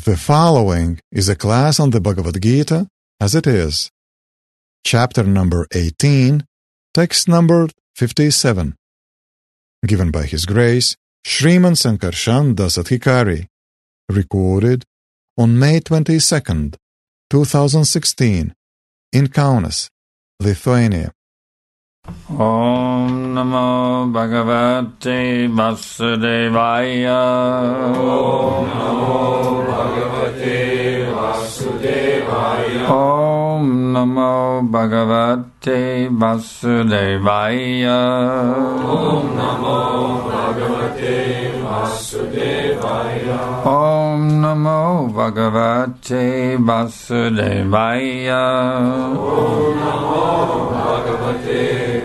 The following is a class on the Bhagavad Gita as it is. Chapter number 18, text number 57. Given by His Grace, Sriman Sankarshan Das Adhikari. Recorded on May 22nd, 2016, in Kaunas, Lithuania. Om Namo Bhagavate Vasudevaya. Om Namo Bhagavate Vasudevaya. Om Namo Bhagavate Vasudevaya. Om Namo Bhagavate Vasudevaya. Om Namo Bhagavate Vasudevaya. Om Namo Bhagavate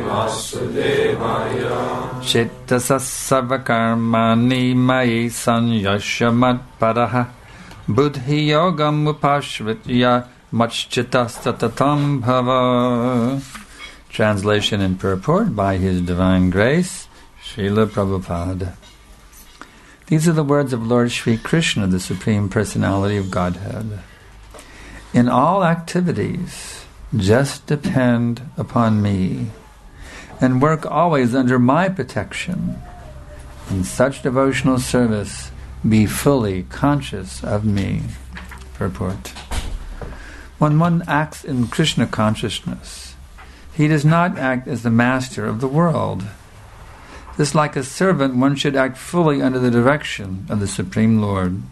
Vasudevaya. Chitta sarvakarmani mayi sanyashamat paraha buddhi yogam upashvitya machchittastatatam bhava. Translation and purport by His Divine Grace, Srila Prabhupada. These are the words of Lord Shri Krishna, the Supreme Personality of Godhead. In all activities, just depend upon me and work always under my protection. In such devotional service, be fully conscious of me. Purport. When one acts in Krishna consciousness, he does not act as the master of the world. Just like a servant, one should act fully under the direction of the Supreme Lord.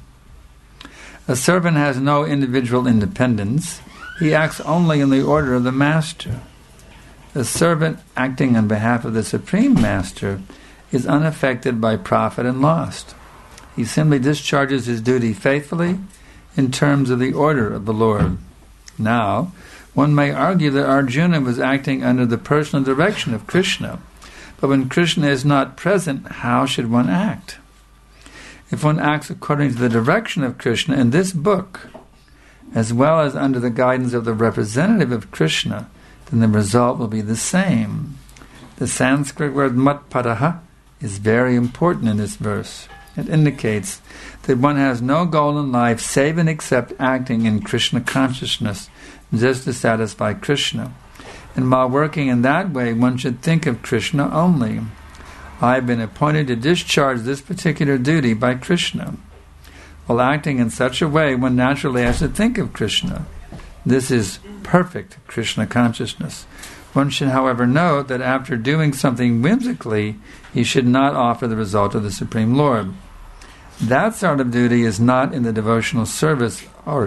A servant has no individual independence. He acts only in the order of the master. A servant acting on behalf of the Supreme Master is unaffected by profit and loss. He simply discharges his duty faithfully in terms of the order of the Lord. Now, one may argue that Arjuna was acting under the personal direction of Krishna, but when Krishna is not present, how should one act? If one acts according to the direction of Krishna in this book, as well as under the guidance of the representative of Krishna, then the result will be the same. The Sanskrit word matpadaha is very important in this verse. It indicates that one has no goal in life save and except acting in Krishna consciousness just to satisfy Krishna. And while working in that way, one should think of Krishna only. I have been appointed to discharge this particular duty by Krishna. While acting in such a way, one naturally has to think of Krishna. This is perfect Krishna consciousness. One should, however, note that after doing something whimsically, he should not offer the result of the Supreme Lord. That sort of duty is not in the devotional service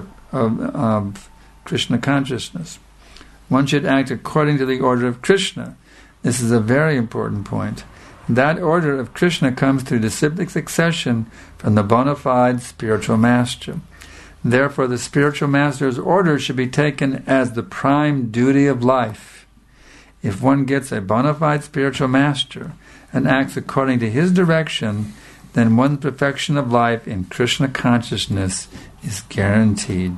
of Krishna consciousness. One should act according to the order of Krishna. This is a very important point. That order of Krishna comes through disciplic succession from the bona fide spiritual master. Therefore, the spiritual master's order should be taken as the prime duty of life. If one gets a bona fide spiritual master and acts according to his direction, then one's perfection of life in Krishna consciousness is guaranteed.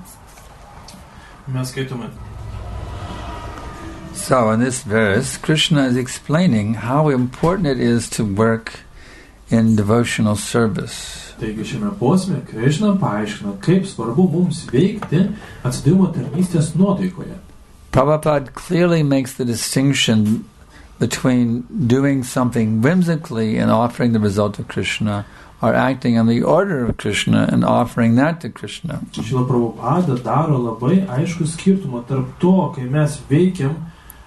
So, in this verse, Krishna is explaining how important it is to work in devotional service. Taigi šiame posme Krishna paaiškina, kaip svarbu mums veikti atsidavimo tarnystės nuotaikoje. Prabhupada clearly makes the distinction between doing something whimsically and offering the result of Krishna, or acting on the order of Krishna and offering that to Krishna. Šrila Prabhupada daro labai aiškų skirtumą tarp to, kai mes veikiam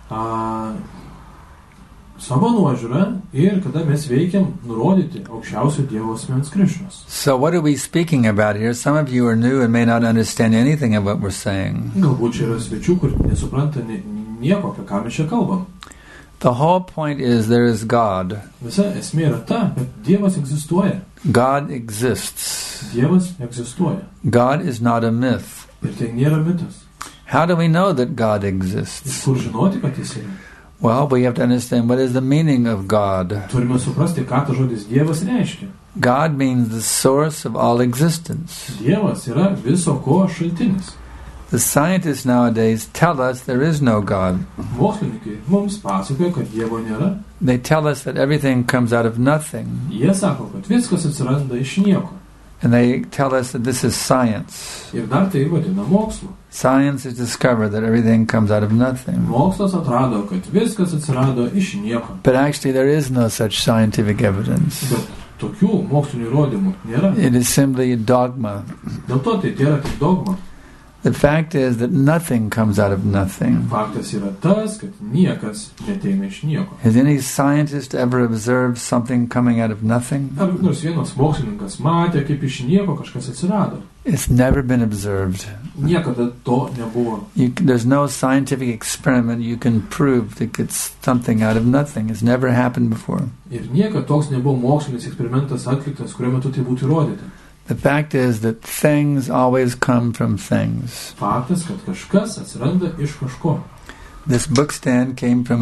savo nuožiūrą ir kada mes veikiam nurodyti aukščiausio Dievo asmens Krishnos. So what are we speaking about here? Some of you are new and may not understand anything of what we're saying. Galbūt čia yra svečių, kur nesupranta nieko, apie ką mes čia kalbam. The whole point is there is God. Visa esmė yra ta, kad Dievas egzistuoja. God exists. Dievas egzistuoja. God is not a myth. Ir tai nėra mitas. How do we know that God exists? Iš kur žinoti, kad jis yra? Well, we have to understand what is the meaning of God. Turime suprasti, ką tas žodis Dievas reiškia. God means the source of all existence. Dievas yra viso ko šaltinis. The scientists nowadays tell us there is no God. Mokslininkai mums pasakoja, kad Dievo nėra. They tell us that everything comes out of nothing. Jie sako, kad viskas atsiranda iš nieko. And they tell us that this is science. Ir dar tai vadina mokslu. Science has discovered that everything comes out of nothing. Mokslas atrado, kad viskas atsirado iš nieko. But actually there is no such scientific evidence. Bet tokių mokslinių įrodymų nėra. It is simply a dogma. Dėl to tai yra tik dogma. The fact is that nothing comes out of nothing. Faktas yra tas, kad niekas neteina iš nieko. Has any scientist ever observed something coming out of nothing? Ar nors vienas mokslininkas matė, kaip iš nieko kažkas atsirado? It's never been observed. Niekada to nebuvo. There's no scientific experiment you can prove that it's something out of nothing. It's never happened before. Ir niekada toks nebuvo mokslinis eksperimentas atliktas, kurio metu tai būtų įrodyta. The fact is that things always come from things. Faktas, kad kažkas atsiranda iš kažko. This bookstand came from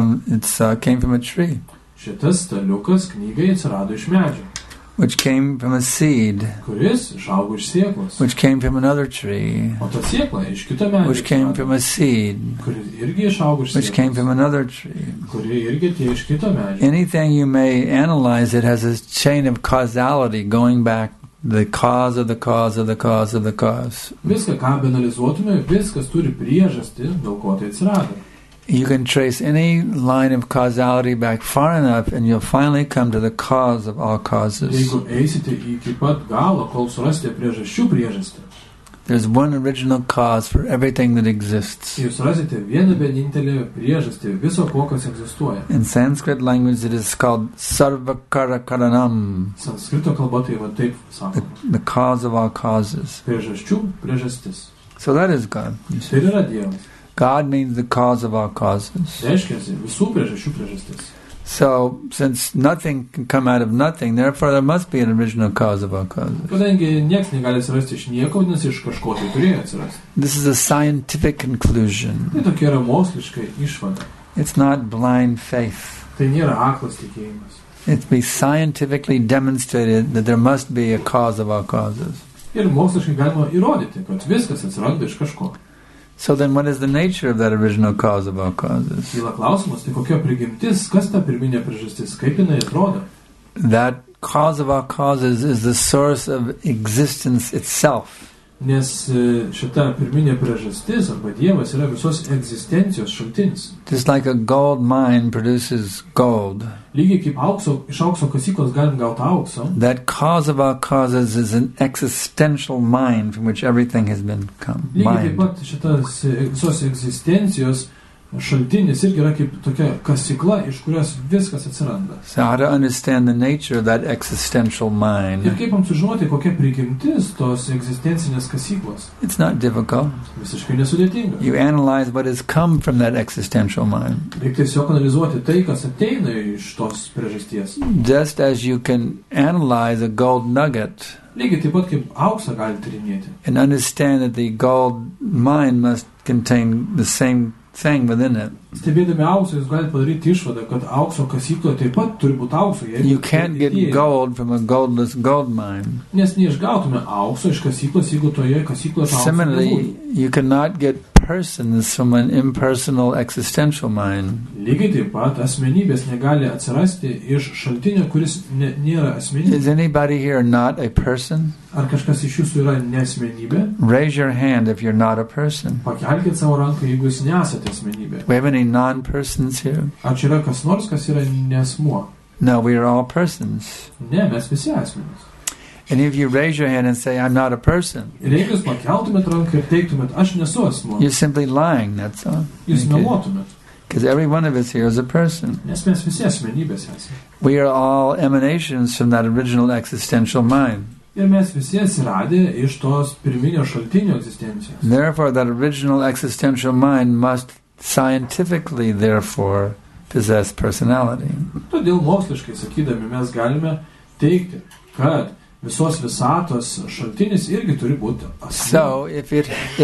a tree. Šitas staliukas knygai atsirado iš medžio. Which came from a seed. Kuris išaugo iš sėklos. Which came from another tree. O ta sėkla iš kito medžio. Which came from a seed. Kuris irgi išaugo iš sėklos. Which came from another tree. Kuri irgi tie iš kito medžio. Anything you may analyze, it has a chain of causality going back. The cause of the cause of the cause of the cause. Viską, ką analizuotume, viskas turi priežastį, dėl ko tai atsirado. You can trace any line of causality back far enough and you'll finally come to the cause of all causes. Jeigu eisite iki pat galo, kol surasite priežastį. There's one original cause for everything that exists. Jūs rasite vieną vienintelę priežastį viso ko, kas egzistuoja. In Sanskrit language it is called sarvakara karanam. Sanskrito kalba tai va taip sakoma. The cause of all causes. Priežastis. So that is God. Tai yra Dievas. God means the cause of all causes. Reiškiasi visų priežastis. So, since nothing can come out of nothing, therefore there must be an original cause of all causes. Kadangi nieks negali atsirasti iš nieko, vadinasi iš kažko tai turėjo atsirasti. This is a scientific conclusion. Tai tokia yra moksliška išvada. It's not blind faith. Tai nėra aklas tikėjimas. It's be scientifically demonstrated that there must be a cause of all causes. Ir moksliškai galima įrodyti, kad viskas atsiranda iš kažko. So then what is the nature of that original cause of all causes? Kyla klausimas, tai kokia prigimtis, kas ta pirminė priežastis, kaip jinai atrodo? That cause of all causes is the source of existence itself. Nes šita pirminė priežastis arba Dievas yra visos egzistencijos šaltinis. Just like a gold mine produces gold. Lygiai kaip iš aukso kasyklos galim gauti aukso. That cause of all causes is an existential mine from which everything has been come. Lygiai taip pat šitas visos egzistencijos šaltinis irgi yra kaip tokia kasykla, iš kurios viskas atsiranda. So how to understand the nature of that existential mine? Ir kaip sužinoti, kokia prigimtis tos egzistencinės kasyklos? It's not difficult. Visiškai nesudėtinga. You analyze what has come from that existential mine. Reikia tiesiog analizuoti tai, kas ateina iš tos priežasties. Just as you can analyze a gold nugget. Lygiai taip pat kaip auksą gali tyrinėti. And understand that the gold mine must contain the same thing within it. Stebėdami auksą, jūs galite padaryti išvadą, kad aukso kasykloje taip pat turi būti aukso. You can't get gold from a goldless gold mine. Nes neišgautume aukso iš kasyklos, jeigu toje kasykloje aukso nebūtų. Similarly, you cannot get persons from an impersonal existential mine. Lygiai taip pat asmenybės negali atsirasti iš šaltinio, kuris nėra asmenybė. Is anybody here not a person? Ar kažkas iš jūsų yra nesmenybė? Raise your hand if you're not a person. Pakelkite savo ranką, jeigu jūs nesate asmenybė. We have any non-persons here? Ar čia yra kas nors, kas yra nesmuo? No, we are all persons. Ne, mes visi asmenys. And if you raise your hand and say, I'm not a person, ir jeigu jūs pakeltumėt ranką ir teiktumėt, aš nesu asmuo, you're simply lying, that's all. Jūs meluotumėt. Because every one of us here is a person. Nes mes visi asmenybės esame. We are all emanations from that original existential mind. Ir mes visi atsiradę iš tos pirminio šaltinio egzistencijos. Therefore, that original existential mind must scientifically, therefore, possess personality. Todėl moksliškai sakydami mes galime teikti, kad visos visatos šaltinis irgi turi būti asmuo. So, if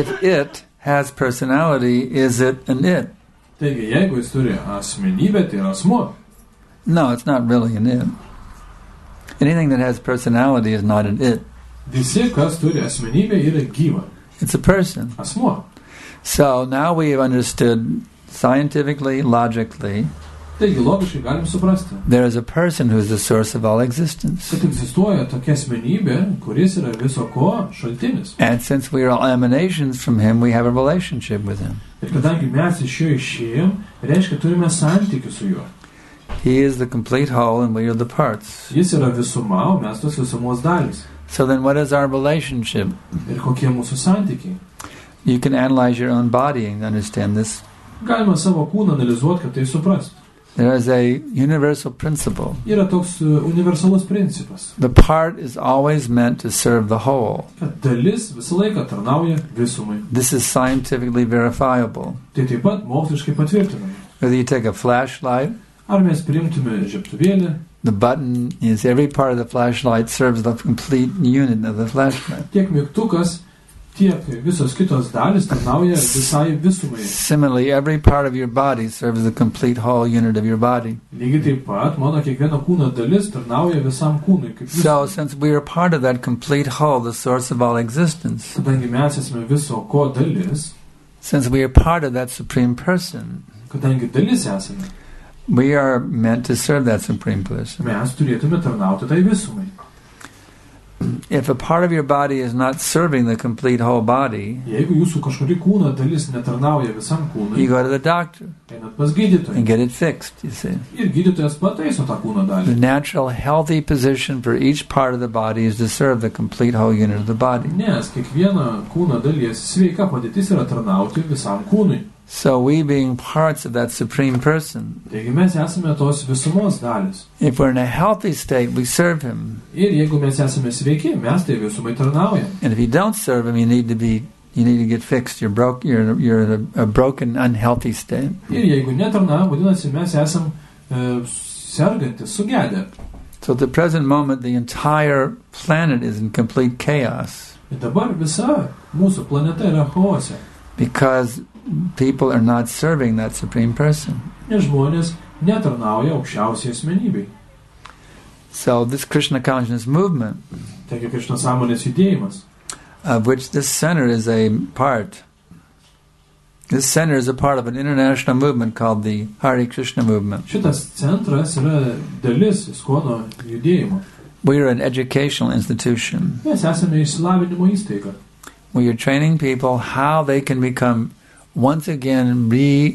it has personality, is it an it? Taigi, jeigu jis turi asmenybę, tai yra asmuo. No, it's not really an it. Anything that has personality is not an it. Visi, kas turi asmenybę, yra gyva. It's a person. Asmuo. So now we have understood scientifically, logically, Taigi logiškai galim suprasti, there is a person who is the source of all existence. kad egzistuoja tokia asmenybė, kuris yra viso ko šaltinis. And since we are all emanations from him, we have a relationship with him. Ir kadangi mes iš jo išėjom, reiškia turime santykių su juo. He is the complete whole and we are the parts. Jis yra visuma, o mes tos visumos dalis. So then what is our relationship? Ir kokie mūsų santykiai? You can analyze your own body and understand this. Galima savo kūną analizuoti, kad tai suprastų. There is a universal principle. Yra toks universalus principas. The part is always meant to serve the whole. Kad dalis visą laiką tarnauja visumai. This is scientifically verifiable. Tai taip pat moksliškai patvirtinama. Whether you take a flashlight, Ar mes priimtume žiebtuvėlį, the button is every part of the flashlight serves the complete unit of the flashlight. tiek mygtukas, tiek visos kitos dalis tarnauja visai visumai. Similarly, every part of your body serves the complete whole unit of your body. Lygiai taip pat, mano kiekviena kūno dalis tarnauja visam kūnui. Kaip So, visumai. since we are part of that complete whole, the source of all existence, Kadangi mes esame viso ko dalis, since we are part of that supreme person, kadangi dalis esame, we are meant to serve that supreme person. mes turėtume tarnauti tai visumai. If a part of your body is not serving the complete whole body, Jeigu jūsų kažkuri kūno dalis netarnauja visam you kūnui, go to the doctor einat pas gydytoją. and get it fixed, you see. Ir gydytojas pataiso tą kūno The dalį. natural healthy position for each part of the body is to serve the complete whole unit of the body. Nes kiekviena kūno dalies sveika padėtis yra tarnauti visam kūnui. So we being parts of that supreme person, Taigi mes esame tos visumos dalis. if we're in a healthy state, we serve him. Ir jeigu mes esame sveiki, mes tai visumai tarnaujam. And if you don't serve him, you need to get fixed. You're in a broken, unhealthy state. Ir jeigu netarnaujam, vadinasi, mes esam sergantis, sugedę. So at the present moment, the entire planet is in complete chaos Ir dabar visa mūsų planeta yra chaose. because people are not serving that supreme person. Nes žmonės netarnauja aukščiausiai asmenybei. So this Krishna consciousness movement, Taigi Krišna sąmonės judėjimas, of which this center is a part, this center is a part of an international movement called the Hare Krishna movement. šitas centras yra dalis Iskono judėjimo. We are an educational institution. Mes esame išsilavinimo įstaiga. We are training people how they can become once again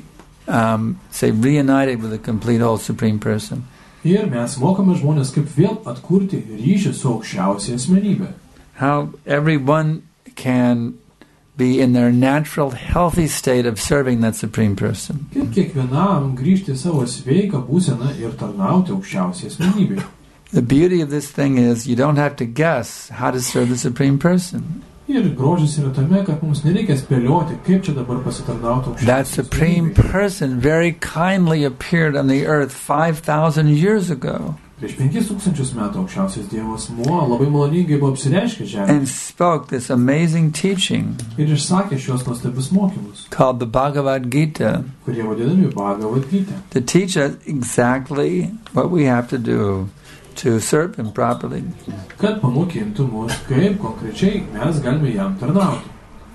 reunited with the complete whole supreme person. Ir mes mokame žmonės, kaip vėl atkurti ryšį su aukščiausia asmenybė. How everyone can be in their natural healthy state of serving that supreme person. Kaip kiekvienam grįžti į savo sveiką būseną ir tarnauti aukščiausiai asmenybei. The beauty of this thing is you don't have to guess how to serve the supreme person. Ir grožis yra tame, kad mums nereikia spėlioti, kaip čia dabar pasitarnauti That aukščiausiai supreme asmenybei. person very kindly appeared on the earth 5,000 years ago Prieš 5,000 metų aukščiausias Dievas asmuo labai maloningai buvo apsireiškęs žemėje and spoke this amazing teaching ir išsakė šios nuostabius mokymus, called the Bhagavad Gita kurie vadinami Bhagavad Gita, to teach us exactly what we have to do to serve him properly. kad pamokintų mus, kaip konkrečiai mes galime jam tarnauti.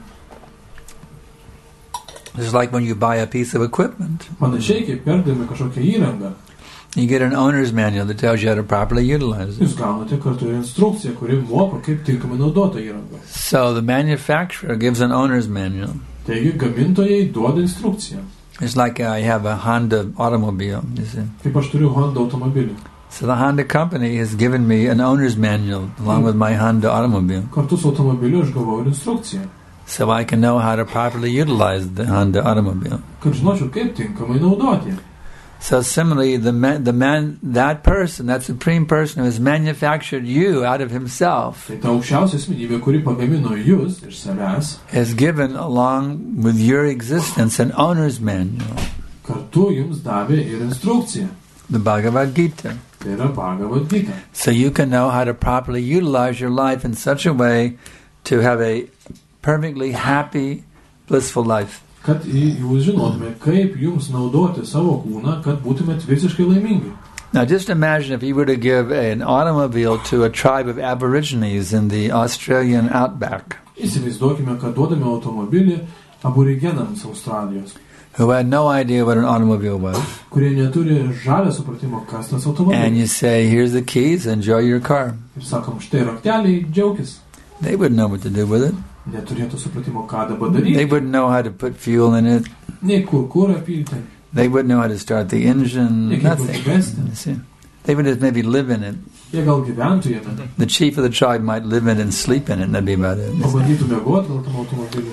It's like when you buy a piece of equipment. Panašiai kaip perdami kažkokią įrangą, You get an owner's manual that tells you how to properly utilize it. jūs gaunate kartu ir instrukciją, kuri moko, kaip tinkamai naudoti įrangą. So the manufacturer gives an owner's manual. Taigi gamintojai duoda instrukciją. It's like I have a Honda automobile, you see. Kaip aš turiu Honda automobilį. So the Honda company has given me an owner's manual along with my Honda automobile. Kartu su automobiliu aš gavau ir instrukciją, So I can know how to properly utilize the Honda automobile. kad žinočiau, kaip tinkamai naudoti. So similarly, that person, that supreme person who has manufactured you out of himself, Tai ta aukščiausia asmenybė, kuri pagamino jūs iš savęs, has given along with your existence an owner's manual, kartu jums davė ir instrukciją. the Bhagavad Gita. Tai yra Bhagavad Gita. So you can know how to properly utilize your life in such a way to have a perfectly happy, blissful life. Kad jūs žinotume, kaip jums naudoti savo kūną, kad būtumėt visiškai laimingi. Now just imagine if you were to give an automobile to a tribe of aborigines in the Australian outback. Įsivaizduokime, kad duodame automobilį aborigenams Australijos. who had no idea what an automobile was, kurie neturi žalio supratimo, kas tas automobilis. and you say, here's the keys, enjoy your car. Ir sakom, štai rakteliai, džiaukis. They wouldn't know what to do with it. Neturėtų supratimo, ką dabar daryti. They wouldn't know how to put fuel in it. Nei kur pilti. They wouldn't know how to start the engine. Nei kaip Nothing. užvesti. You see. They would just maybe live in it. Jie gal gyventų jame. The chief of the tribe might live in it and sleep in it, and that'd be about it. Pabandytų mėgoti gal tam automobiliu.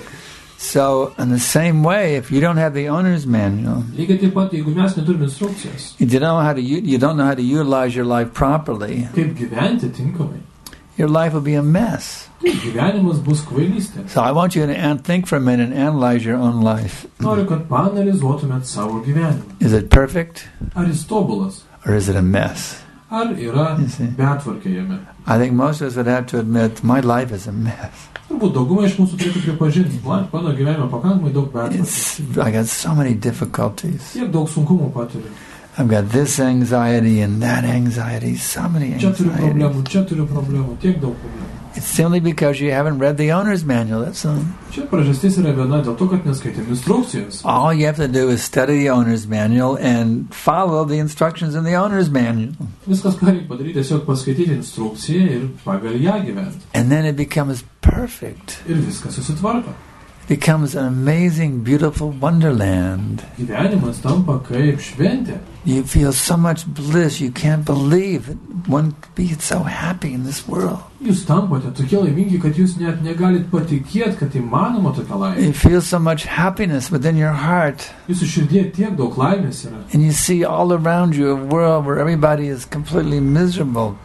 So, in the same way, if you don't have the owner's manual, Lygiai taip pat, jeigu mes neturime instrukcijos, you don't know how to utilize your life properly, kaip gyventi tinkamai, your life will be a mess. tai gyvenimas bus kvailystė. So I want you to think for a minute and analyze your own life. Noriu, kad paanalizuotumėt savo gyvenimą. Is it perfect Ar jis tobulas? or is it a mess? Ar yra You see. betvarkė jame? I think most of us would have to admit my life is a mess. Turbūt dauguma iš mūsų turėtų pripažinti, mano gyvenime pakankamai daug betvarkės. I got so many difficulties. Tiek daug sunkumų patiriu. I've got this anxiety and that anxiety, so many Čia turiu anxieties. problemų, tiek daug problemų. It's simply because you haven't read the owner's manual, that's all. Čia priežastis yra viena dėl to, kad neskaitėm instrukcijos. All you have to do is study the owner's manual and follow the instructions in the owner's manual. Viskas, ką reikia padaryti, tiesiog paskaityti instrukciją ir pagal ją gyventi. And then it becomes perfect. Ir viskas susitvarko. It becomes an amazing, beautiful wonderland. Gyvenimas tampa kaip šventė. You feel so much bliss, you can't believe that one could be so happy in this world. Jūs tampate tokie laimingi, kad jūs net negalit patikėti, kad įmanoma tokia laimė. You feel so much happiness within your heart. Jūsų širdie tiek daug laimės yra. And you see all around you a world where everybody is completely miserable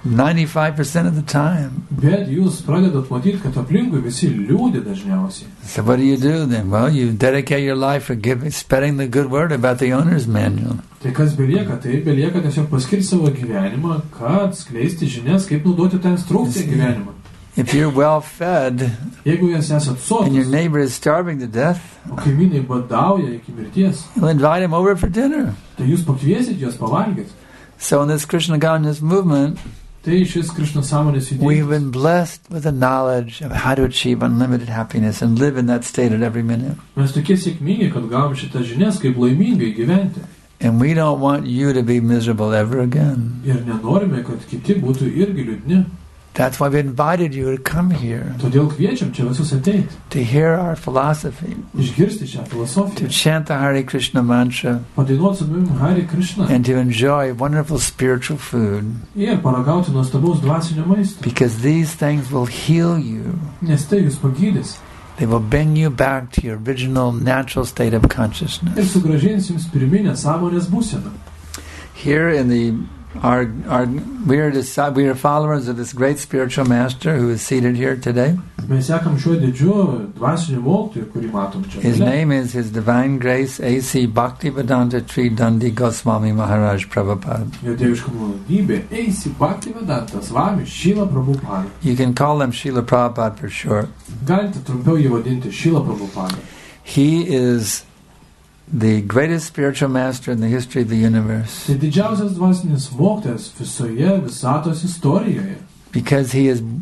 95% of the time. Bet jūs pradedat matyti, kad aplinkui visi liūdi dažniausiai. So what do then? Well, you dedicate your life for spreading the good word about the owner's manual. Tai kas belieka? Tai belieka tiesiog paskirti savo gyvenimą, kad skleisti žinias, kaip naudoti tą instrukciją gyvenimą. If you're well fed Jeigu jūs esat and your sotus, neighbor is starving to death, o kaimynai badauja iki mirties, you'll invite him over for dinner. tai jūs pakviesit juos pavalgyti. So in this Krishna consciousness movement, Tai šis Krishna sąmonės we've judėjimas. been blessed with the knowledge of how to achieve unlimited happiness and live in that state at every minute. Mes tokie sėkmingi, kad gavom šitas žinias, kaip laimingai gyventi. And we don't want you to be miserable ever again. Ir nenorime, kad kiti būtų irgi liūdni. That's why we invited you to come here, Todėl kviečiam čia visus ateiti, to hear our philosophy, išgirsti šią to filosofiją, chant the Hare Krishna mantra, padainuoti su mum Hare Krishna and to enjoy wonderful spiritual food, ir paragauti nuostabaus dvasinio maisto, because these things will heal you. nes tai jūs pagydys They will bring you back to your original natural state of ir consciousness. sugrąžins jums pirminę sąmonės būseną. Here in the we are followers of this great spiritual master who is seated here today. Mes sekam šiuo didžiu dvasiniu mokytoju, kurį matom čia. His name is His Divine Grace A.C. Bhaktivedanta Tri Dandi Goswami Maharaj Prabhupada. Jo dieviška malonybė, eisi Bhaktivedanta Swami Šrila Prabhupada. You can call him Srila Prabhupada for short. Galite trumpiau jį vadinti Šrila Prabhupada. He is the greatest spiritual master in the history of the universe, Tai didžiausias dvasinis mokytojas visoje visatos istorijoje. because he has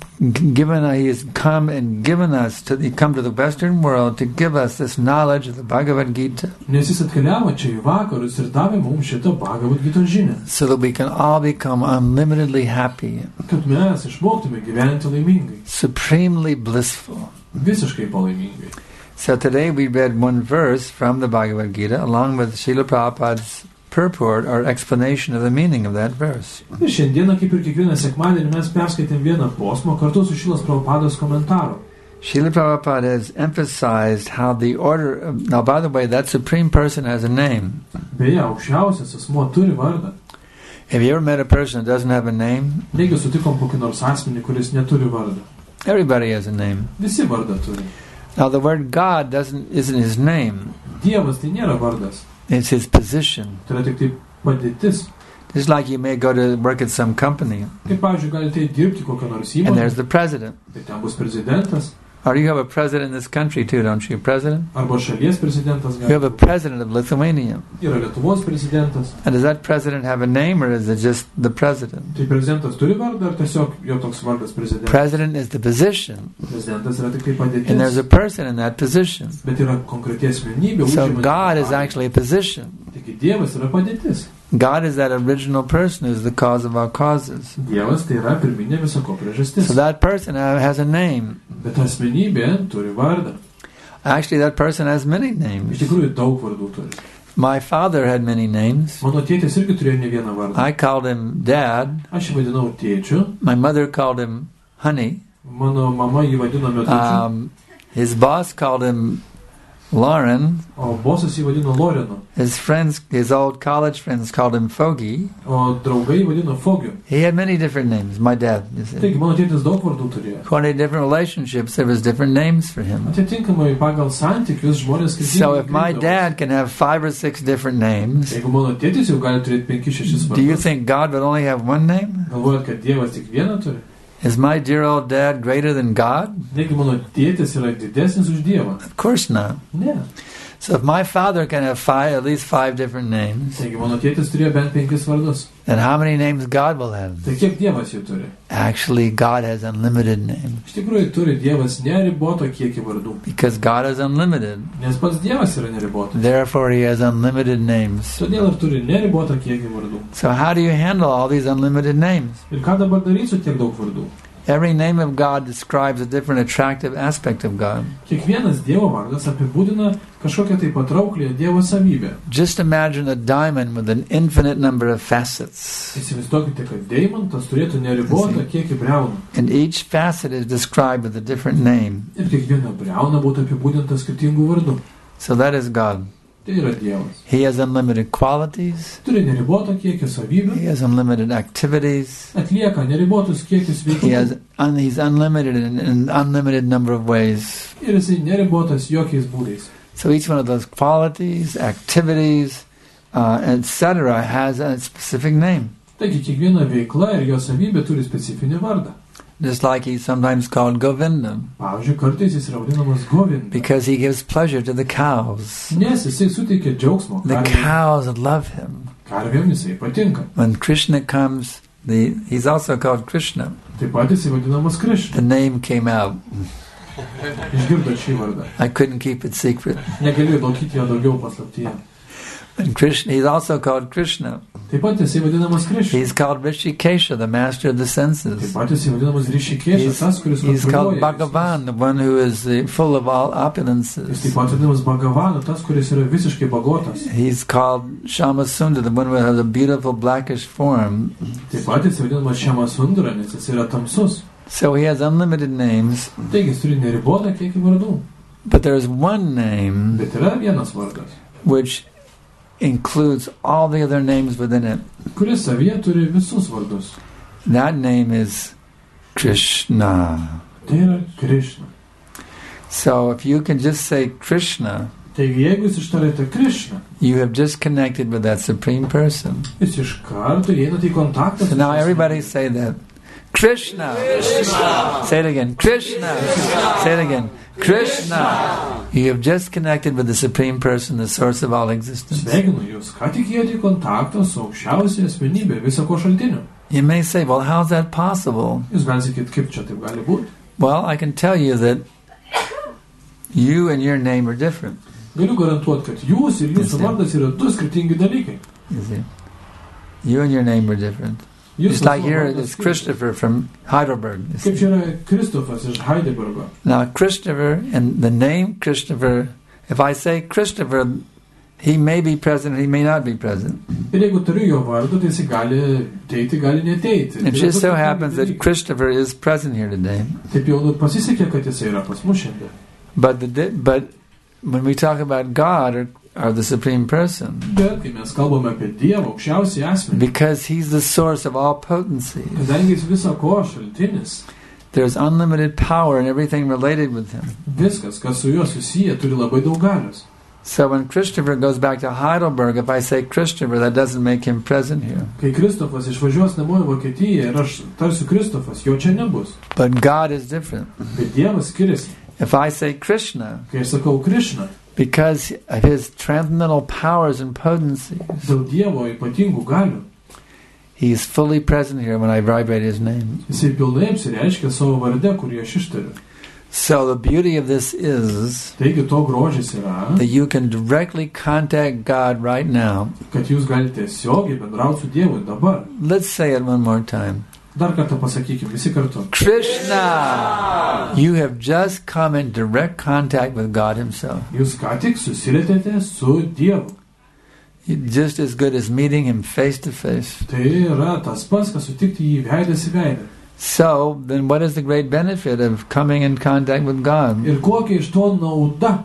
come to the Western world to give us this knowledge of the Bhagavad Gita, Nes jis atkeliavo čia į vakarus ir davė mums šitą Bhagavad Gita žinią, so that we can all become unlimitedly happy, kad mes išmoktume gyventi laimingai, supremely blissful. visiškai palaimingai. So today we read one verse from the Bhagavad Gita along with Srila Prabhupada's purport or explanation of the meaning of that verse. Ir šiandieną, kaip ir kiekvieną sekmadienį, mes perskaitėm vieną posmą kartu su Šrilos Prabhupados komentaru. Srila Prabhupada has emphasized how the order... Now, by the way, that Supreme Person has a name. Beje, aukščiausias asmuo turi vardą. Have you ever met a person that doesn't have a name? Negi sutikom kokį nors asmenį, kuris neturi vardą. Everybody has a name. Visi vardą turi. Now, the word God isn't his name. Dievas tai nėra vardas. It's his position. Tai yra tik tai padėtis. Just like you may go to work at some company, Kaip, pavyzdžiui, galite dirbti kokią nors and įmonę, there's the president. tai ten bus prezidentas. Or you have a president in this country too, don't you? President? Arba šalies prezidentas You have gali a būti. president of Lithuania. Yra Lietuvos prezidentas. And does that president have a name, or is it just the president? Tai prezidentas turi vardą, ar tiesiog jo toks vardas prezidentas? President is the position, Prezidentas yra tik tai and there's a padėtis. person in that position. Bet yra konkreti asmenybė. So užimanti God is pareigą. actually a position. Taigi Dievas yra padėtis. God is that original person who's the cause of our causes. Dievas tai yra pirminė visako priežastis. So that person has a name. Bet asmenybė turi vardą. Actually, that person has many Iš names. tikrųjų daug vardų turi. My father had many names. Mano tėtis irgi turėjo ne vieną vardą. I called him Dad. Aš jį vadinau tėčiu. My mother called him Honey. Mano mama jį vadino metučiu. His boss called him Lauren. O bosas jį vadino Lorenu. His friends, his old college friends, called him Foggy. O draugai jį vadino Fogiu. He had many different names. My dad. You see. Taigi mano tėtis daug vardų turėjo. According to different relationships, there was different names for him. Atitinkamai pagal santykius žmonės So skirtingai if my kreipdavosi. dad can have 5 or 6 different names, Jeigu mano tėtis jau gali turėti 5-6 do you vardus, think God would only have one name? galvojat, kad Dievas tik vieną turi? Is my dear old dad greater than God? Negi mano tėtis yra didesnis už Dievą? Of course not. Ne. So if my father can have at least 5 different names, Taigi mano tėtis turėjo bent 5 vardus. then how many names God will have? Tai kiek Dievas jų turi? Actually, God has unlimited names Iš tikrųjų turi Dievas neribotą kiekį vardų. because God is unlimited. Nes pats Dievas yra neribotas. Therefore, He has unlimited names. Todėl ir turi neribotą kiekį vardų. So how do you handle all these unlimited names? Ir ką dabar daryti su tiek daug vardų? Every name of God describes a different attractive aspect of God. Kiekvienas Dievo vardas apibūdina kažkokią tai patrauklę Dievo savybę. Just imagine a diamond with an infinite number of facets. Įsivaizduokite, kad deimantas turėtų neribotą kiekį breunų. And each facet is described with a different name. Ir kiekviena breuna būtų apibūdinta skirtingų vardų. So that is God. Tai yra Dievas. He has unlimited qualities. Turi neribotą kiekį savybių. He has unlimited activities. Atlieka neribotus kiekius He's veiklų. unlimited in an unlimited number of ways. Ir jisai neribotas jokiais būdais. So each one of those qualities, activities, etc. has a specific name. Taigi kiekviena veikla ir jo savybė turi specifinį vardą. Just like he's sometimes called Govinda, Pavyzdžiui, kartais jis yra vadinamas Govinda. because he gives pleasure to the cows. Nes jisai suteikia džiaugsmo The cows love him. karvėm jisai patinka. When Krishna comes, he's also called Krishna. Taip pat jisai vadinamas Krišna. The name came out. Išgirdo šį vardą. I couldn't keep it secret. Negalėjo laikyti jo daugiau paslaptyje. And Krishna, he's also called Krishna. Taip pat jisai vadinamas Krišna. He's called Rishikesha, the master of the Taip senses. pat jisai vadinamas Rishikešas, tas, kuris He's called kontroliuoja. Bhagavan, the one who is full of all Jis taip opulences. pat vadinamas Bhagavanu, tas, kuris yra visiškai bagotas. He's called Shamasundar, the one who has a beautiful blackish form. Taip pat jisai vadinamas Šemasundara, nes jis yra tamsus. So he has unlimited names, Taigi jis turi neribotą kiekį vardų. but there's one name Bet yra vienas vardas, which includes all the other names within it. kuris savyje turi visus vardus. That name is Krishna. Tai yra Krišna. So if you can just say Krishna, Taigi jeigu jūs ištarėte Krišna, you have just connected with that supreme person. jūs iš karto įeinate į kontaktą. So now everybody say that. Krishna. Krishna. Say it again. Krishna. Say it again. Krishna. You have just connected with the supreme person, the source of all existence. Sveikinu jūs, ką tik įėjote į kontaktą su aukščiausia asmenybė visako šaltiniu. You may say, well, how's that possible? Jūs galite sakyti, kaip čia taip gali būti. Well, I can tell you that you and your name are different. Galiu garantuoti, kad jūs ir jūsų vardas yra du skirtingi dalykai. You see? You and your name are different. Jūs It's like savo here, vardas it's skiriasi. Christopher from Heidelberg. You see? Kaip čia yra Kristofas iš Heidelbergo. Now, Christopher, and the name Christopher, if I say Christopher, he may be present, he may not be present. Ir jeigu turiu jo vardą, tai jis gali teiti, gali neteiti. It just so happens that Christopher is present here today. Taip jau pasisekė, kad jis yra pas mus šiandien. But when we talk about God or the Supreme Person, Bet kai mes kalbame apie Dievą, aukščiausią asmenį, because He's the source of all potency, kadangi jis viso ko šaltinis, there's unlimited power in everything related with Him. viskas, kas su juo susiję, turi labai daug galios. So when Christopher goes back to Heidelberg, if I say Christopher, that doesn't make him present here. Kai Kristofas išvažiuos namo į Vokietiją ir aš tarsiu Kristofas, jo čia nebus. But God is different. Bet Dievas skiriasi. If I say Krishna, Kai aš sakau Krišna, because of his transcendental powers and potencies, dėl Dievo ypatingų galių, he is fully present here when I vibrate his name. jisai pilnai apsireiškia savo varde, kurį aš ištariu. So the beauty of this is Taigi to grožis yra, that you can directly contact God right now. kad jūs galite tiesiogiai bendrauti su Dievu dabar. Let's say it one more time. Dar kartą pasakykime, visi kartu. Krishna! You have just come in direct contact with God himself. Jūs ką tik susilietėte su Dievu. Just as good as meeting him face to face. Tai yra tas pats, kas sutikti jį veidas į veidą. So, then what is the great benefit of coming in contact with God? Ir kokia iš to nauda?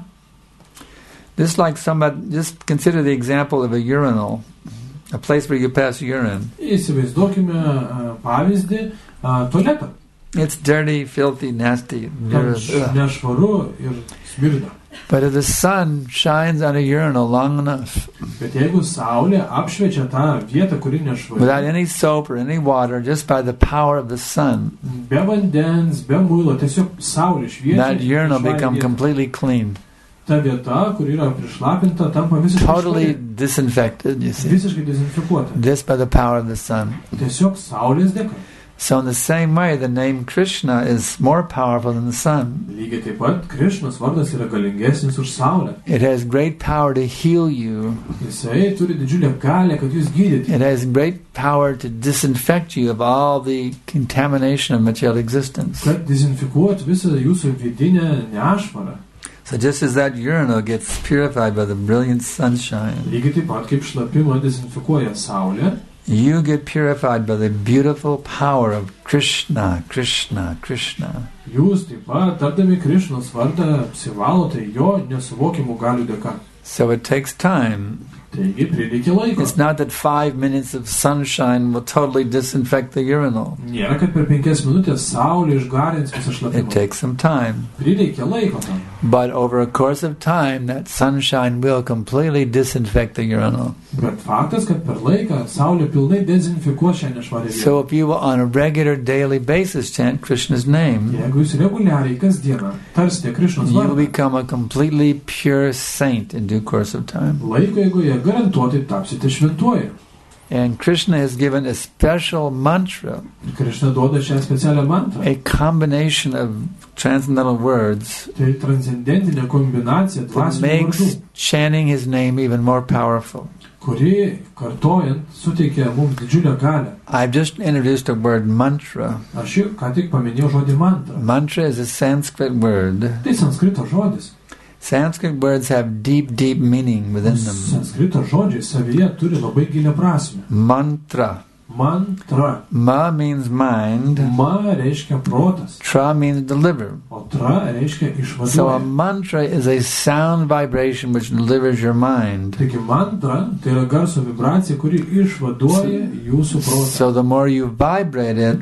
Just like somebody, just consider the example of a urinal, a place where you pass urine. Įsivaizduokime pavyzdį tualetą. It's dirty, filthy, nasty. Ten nešvaru ir smirda. But if the sun shines on a urinal long enough, Bet jeigu saulė apšviečia tą vietą, kuri nešvari, without any soap or any water, just by the power of the sun, be vandens, be muilo, tiesiog saulė šviečia, that urinal švari become vieta. completely clean, Ta vieta, kur yra prišlapinta, tampa visiškai totally švari, disinfected, you see, visiškai dezinfekuota. just by the power of the sun. Tiesiog saulės dėka. So in the same way, the name Krishna is more powerful than the sun. Lygiai taip pat, Krišnos vardas yra galingesnis už saulę. It has great power to heal you. Jisai turi didžiulę galę, kad jūs gydyti. It has great power to disinfect you of all the contamination of material existence. Kad dezinfikuotų visą jūsų vidinę nešvarą. So just as that urinal gets purified by the brilliant sunshine, Lygiai taip pat, kaip šlapimą dezinfikuoja saulė, you get purified by the beautiful power of Krishna, Krishna, Krishna. jūs taip pat, tardami Krišnos vardą, apsivalote jo nesuvokimų galių dėka. So it takes time. Taigi, prireikia laiko. It's not that 5 minutes of sunshine will totally disinfect the urinal. Nėra, kad per 5 minutės saulė išgarins visą It šlapimą. takes some time. Prireikia laiko tam. But over a course of time, that sunshine will completely disinfect the urinal. Bet faktas, kad per laiką saulė pilnai dezinfikuos šią nešvarę vietą. So if you will on a regular daily basis chant Krishna's name, Jeigu jūs reguliariai kasdieną tarsite Krišnos you will vardą, become a completely pure saint in due course of time. laiko eigoje garantuotai tapsite šventuoju. And Krishna has given a special mantra, Ir Krišna duoda šią specialią mantrą. a combination of transcendental words Tai transcendentinė kombinacija that dvasinių makes vardų, chanting his name even more powerful. kuri, kartojant, suteikia mums didžiulę galę. I've just introduced a word mantra. Aš jau ką tik paminėjau žodį mantra. Mantra is a Sanskrit word. Tai sanskrito žodis. Sanskrit words have deep, deep meaning within them. Sanskrito žodžiai savyje turi labai gilią prasme. Mantra. Mantra. Ma means mind. Ma reiškia protas, Tra means deliver. o tra reiškia So a išvaduoja. mantra is a sound vibration which delivers your mind. Taigi mantra tai yra garso vibracija, kuri išvaduoja jūsų protą. So the more you vibrate it,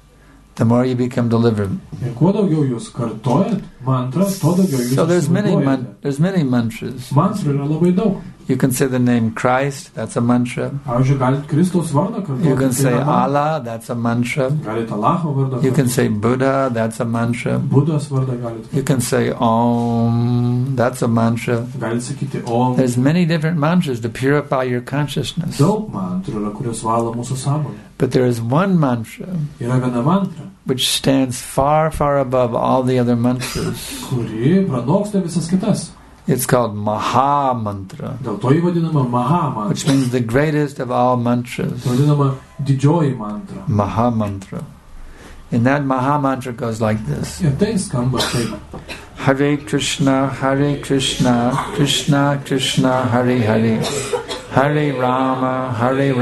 the more you become delivered. Ir kuo daugiau jūs kartojat mantrą, tuo daugiau jūs So there's many išvaduojate. mantras. Mantrų yra labai daug. You can say the name Christ, that's a mantra. Pavyzdžiui, galit Kristaus vardą kartuoti. You can tai say yra mantra. Allah, that's a mantra. Galit Allaho vardą You can kartuoti. say Buddha, that's a mantra. Budos vardą galit You kartuoti. can say Om, that's a mantra. Galit sakyti Om. There's many different mantras to purify your consciousness. Daug mantrų yra, kurios valo mūsų sąmonę. But there is one mantra Yra viena mantra, which stands far, far above all the other mantras. kuri pranoksta visas kitas. It's called Maha Mantra, Dėl to jį vadinama Maha which mantra. means the greatest of all mantras. Vadinama didžioji mantra. Maha Mantra. And that Maha Mantra goes like this. Ir tai skamba taip. Hare Krishna, Krishna Krishna, Hare Hare. Hare Rama,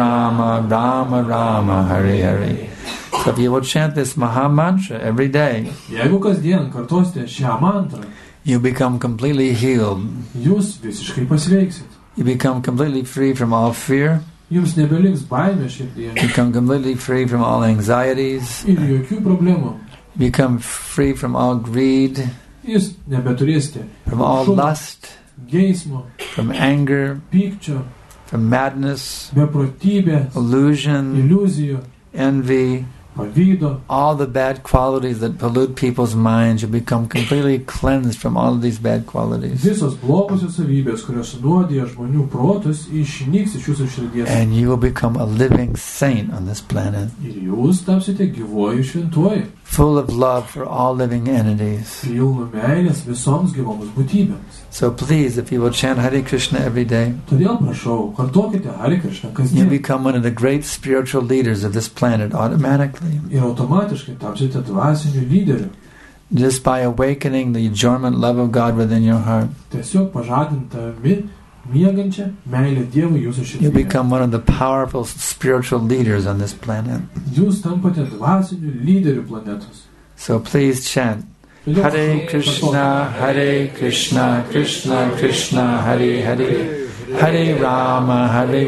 Rama Rama, Hare Hare. So if you will chant this Maha Mantra every day, Jeigu kasdien kartosite šią mantrą, you become completely healed. jūs visiškai pasveiksit. You become completely free from all fear. Jums nebeliks baimė širdyje You become completely free from all anxieties. ir jokių problemų. You become free from all greed, Jūs nebeturėsite from all šumo, lust, geismo, from anger, pykčio, from madness, beprotybės, illusion, iliuzijų, envy, pavydo. All the bad qualities that pollute people's minds, you become completely cleansed from all of these bad qualities. Visos blogosios savybės, kurios sunuodija žmonių protus, išnyks iš jūsų širdies. And you will become a living saint on this planet. Ir jūs tapsite gyvuoju šventuoju. Full of love for all living entities. Pilnu meilės visoms gyvoms būtybėms. So please, if you will chant Hare Krishna every day, Todėl prašau, kartokite Hare Krishna you kasdien. become one of the great spiritual leaders of this planet automatically. Ir automatiškai tapsite dvasiniu lyderiu. Just by awakening the dormant love of God within your heart. Tiesiog pažadintami miegančią meilę Dievui jūsų You širdyje. become one of the powerful spiritual leaders on this planet. Jūs tampate dvasiniu lyderiu planetos. So please chant Todėl Hare prašau, Krishna, Hare Krishna, Krishna Krishna, Hare Hare, Hare Rama,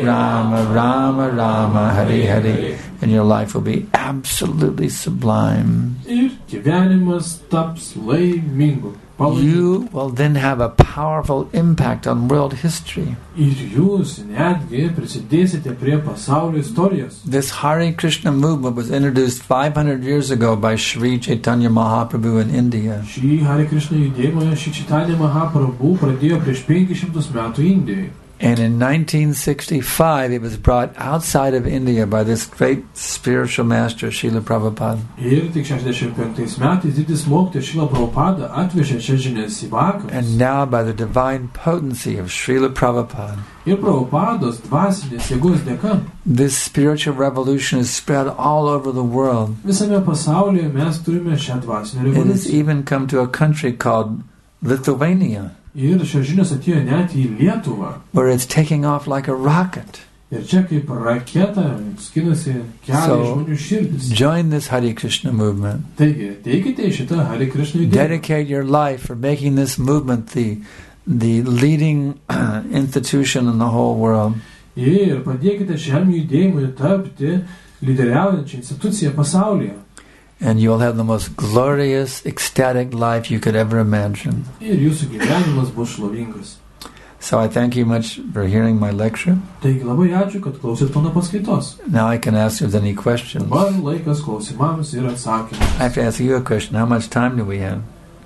Rama Rama, Hare Hare, and your life will be absolutely sublime. ir gyvenimas taps laimingu. You will then have a powerful impact on world history. Ir jūs netgi prisidėsite prie pasaulio istorijos. This Hare Krishna movement was introduced 500 years ago by Sri Chaitanya Mahaprabhu in India. Šį Hare Krishna judėjimą šį Chaitanya Mahaprabhu pradėjo prieš 500 metų Indijoje. And in 1965, it was brought outside of India by this great spiritual master, Srila Prabhupada. Ir tik 65 metais didis mokytojas Šrila Prabhupada atvežė šias žinias į vakarus. And now, by the divine potency of Srila Prabhupada, Ir Prabhupados dvasinės jėgos dėka this spiritual revolution is spread all over the world. visame pasaulyje mes turime šią dvasinę It has revoliuciją. even come to a country called Lithuania, Ir šios žinios atėjo net į Lietuvą. where it's taking off like a rocket. Ir čia kaip raketa skinasi kelią So, į žmonių širdis. Join this Hare Krishna movement. Taigi, teikite į šitą Hare Krishna judėjimą. Dedicate your life for making this movement the leading institution in the whole world. Ir padėkite šiam judėjimui tapti lyderiaujančią instituciją pasaulyje. And you'll have the most glorious, ecstatic life you could ever imagine. Ir jūsų gyvenimas bus šlovingas. So I thank you much for hearing my lecture. Taigi labai ačiū, kad klausėt mano paskaitos. Now I can ask if there's any questions. Dabar laikas klausimams ir atsakymams. I have to ask you a question. How much time do we have?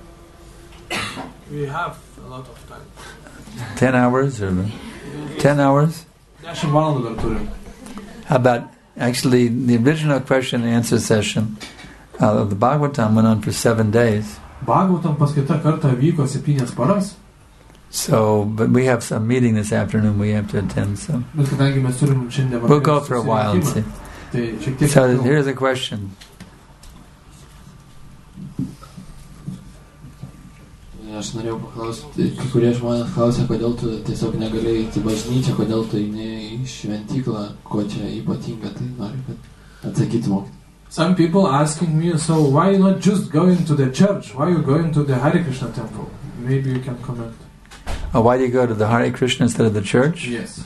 We have a lot of time. 10 hours or 10 hours? 10 valandų dar turim. How about, actually, the original question and answer session of the Bhagavatam went on for 7 days. Bhagavatam paskaita kartą vyko 7 paras. So, but we have some meeting this afternoon we have to attend, so Bet kadangi mes turim šiandien we'll go for a while and see. Tai šiek tiek So ilgiau. here's a question. Aš norėjau paklausti, kai kurie žmonės klausia, kodėl tu tiesiog negalėjai į bažnyčią, kodėl tu eini į šventyklą, ko čia ypatinga, tai noriu, kad atsakytum mokyt. Some people asking me, so why you not just going to the church? Why you going to the Hare Krishna temple? Maybe you can comment. Oh, why do you go to the Hare Krishna instead of the church? Yes.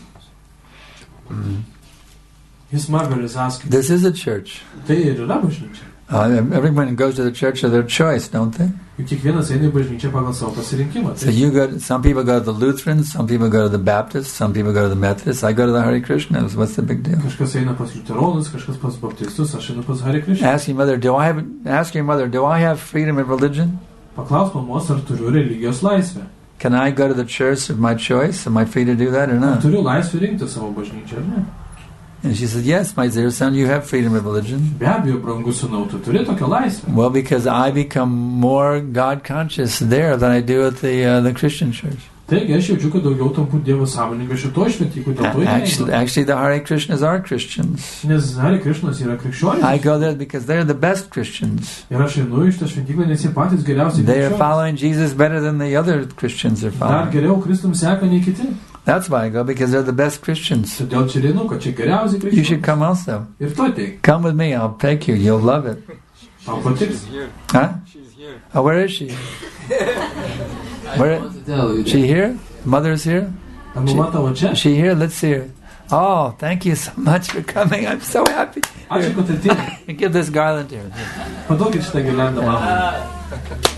His mother is asking. This is a church. Tai ir yra bažnyčia. Everyone goes to the church of their choice, don't they? Juk kiekvienas eina į bažnyčią pagal savo pasirinkimą. So you go. Some people go to the Lutherans, some people go to the Baptists, some people go to the Methodists. I go to the Hare Krishnas. What's the big deal? Kažkas eina pas liuteronus, kažkas pas baptistus, aš einu pas Hare Krishna. Ask your mother, do I have freedom of religion? Paklaus mamos, ar turiu religijos laisvę. Can I go to the church of my choice? Am I free to do that or Ar not? turiu laisvę rinkti savo bažnyčią, ar ne? And she said, yes, my dear son, you have freedom of religion. Be abejo, brangus sūnau, tu turi tokią laisvę. Well, because I become more God conscious there than I do at the Christian church. Taigi, aš jaučiu, kad daugiau tampu Dievo sąmoningai šitoj šventyklų, dėl to įeinu. Actually, the Hare Krishnas are Christians. Nes Hare Krishnas yra I krikščionis. go there because they're the best Christians. Ir aš einu iš tą šventyklą, nes jie patys geriausiai They are krikščionys. following Jesus better than the other Christians are Dar following. geriau Kristum seka nei kiti. That's why I go, because they're the best Christians. Todėl čia einu, kad čia geriausiai You should krikščionys. come also. Ir tu ateik. Come with me, I'll take you. You'll love it. Tau patiks. Huh? Oh, where is she? Where? She here? Mother's here? Ar mama tavo čia? Is she here? Let's see her. Oh, thank you so much for coming. I'm so happy. Ačiū, kad atėjai. Give this garland here. Paduokit šitą girliandą mamai.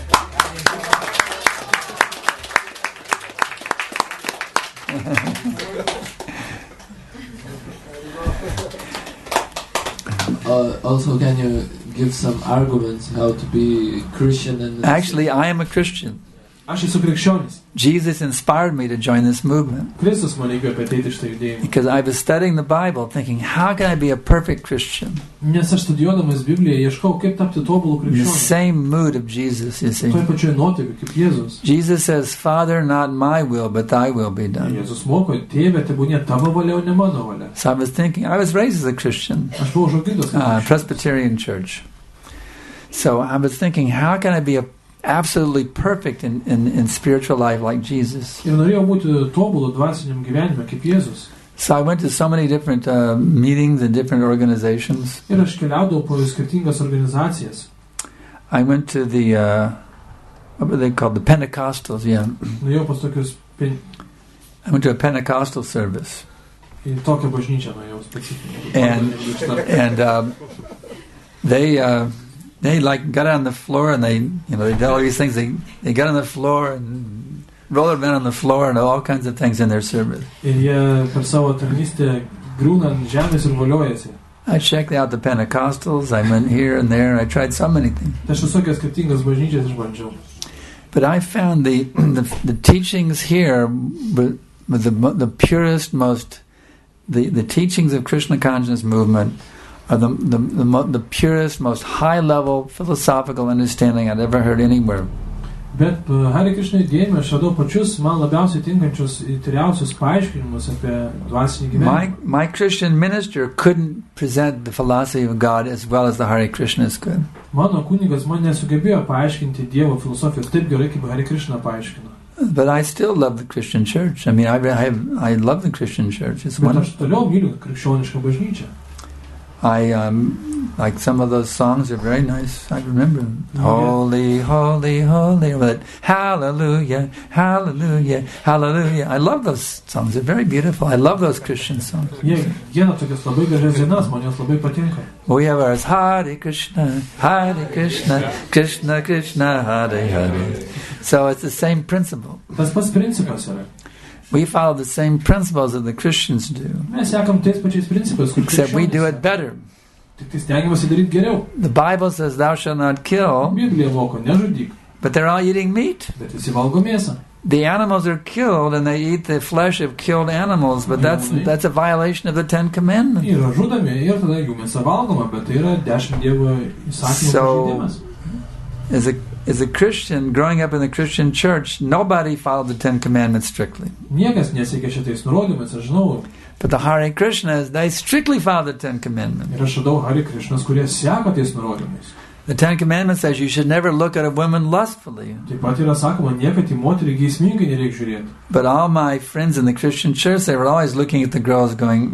Also, can you give some arguments how to be Christian? And Actually, I am a Christian. Aš esu krikščionis. Jesus inspired me to join this movement Kristus mane įkvėpė ateiti šitą judėjimą. because I was studying the Bible thinking, how can I be a perfect Christian? Nes aš studijuodamas Bibliją ieškau, kaip tapti tobulų In the krikščionių. same mood of Jesus, you see. Toj pačioj nuotaikai kaip Jėzus. Jesus says, Father, not my will, but thy will be done. Jėzus moko, tėve, tebūnie tavo valia, o ne mano valia. So I was thinking, I was raised as a Christian, Aš buvau užaugintas kaip krikščionis. Presbyterian church. So I was thinking, how can I be absolutely perfect in spiritual life like Jesus? Ir norėjau būti tobulų dvasiniam gyvenime kaip Jėzus. So I went to so many different meetings and different organizations. Ir aš keliaudavau po skirtingas organizacijas. I went to the, what were they called? The Pentecostals, yeah. Nuėjau pas tokius I went to a Pentecostal service. į tokią bažnyčią nuėjau specifinį. And they like got on the floor and they did all these things. They got on the floor and rolled around on the floor and all kinds of things in their service. Ir jie per savo tarnystę griūna ant žemės ir voliojasi. I checked out the Pentecostals. I went here and there. I tried so many things. Tai aš visokias skirtingas bažnyčias išbandžiau. But I found the teachings here were the purest, the teachings of Krishna consciousness movement are the purest, most high-level philosophical understanding I'd ever heard anywhere. Bet Hare Krishna judėjime aš radau pačius man labiausiai tinkančius įtiriausius paaiškinimus apie dvasinį gyvenimą. My Christian minister couldn't present the philosophy of God as well as the Hare Krishnas could. Mano kunigas man nesugebėjo paaiškinti Dievo filosofijos taip gerai, kaip Hare Krishna paaiškino. But I still love the Christian church. I mean, I love the Christian church. It's Bet wonderful. aš toliau myliu krikščionišką bažnyčią. Like some of those songs are very nice. I remember them. Holy, holy, holy. But hallelujah, hallelujah, hallelujah. I love those songs. They're very beautiful. I love those Christian songs. Jie gina tokias labai gražias dainas, man jos labai patinka. We have ours, Hare Krishna, Krishna Krishna, Hare Hare. So it's the same principle. Tas pats principas yra. We follow the same principles that the Christians do, Mes sekam tais pačiais principais, kaip except we do krikščionys. it better. Tik tai stengiamasi daryti geriau. The Bible says, thou shalt not kill, Biblija moko, nežudyk, but they're all eating meat. bet visi valgo mėsą. The animals are killed and they eat the flesh of killed animals, but that's a violation of the Ten Commandments. Yra žudomi ir tada jų mėsa valgoma, bet tai yra 10 Dievo įsakymų pažeidimas. As a Christian, growing up in the Christian church, nobody followed the Ten Commandments strictly. Niekas nesiekė šitais nurodymais, aš žinau. But the Hare Krishnas, they strictly follow the Ten Commandments. Ir aš radau Hare Krishnas, kurie seka tais nurodymais. The Ten Commandments says you should never look at a woman lustfully. Taip pat yra sakoma, niekad į moterį geismingai nereikia žiūrėti. But all my friends in the Christian church, they were always looking at the girls going,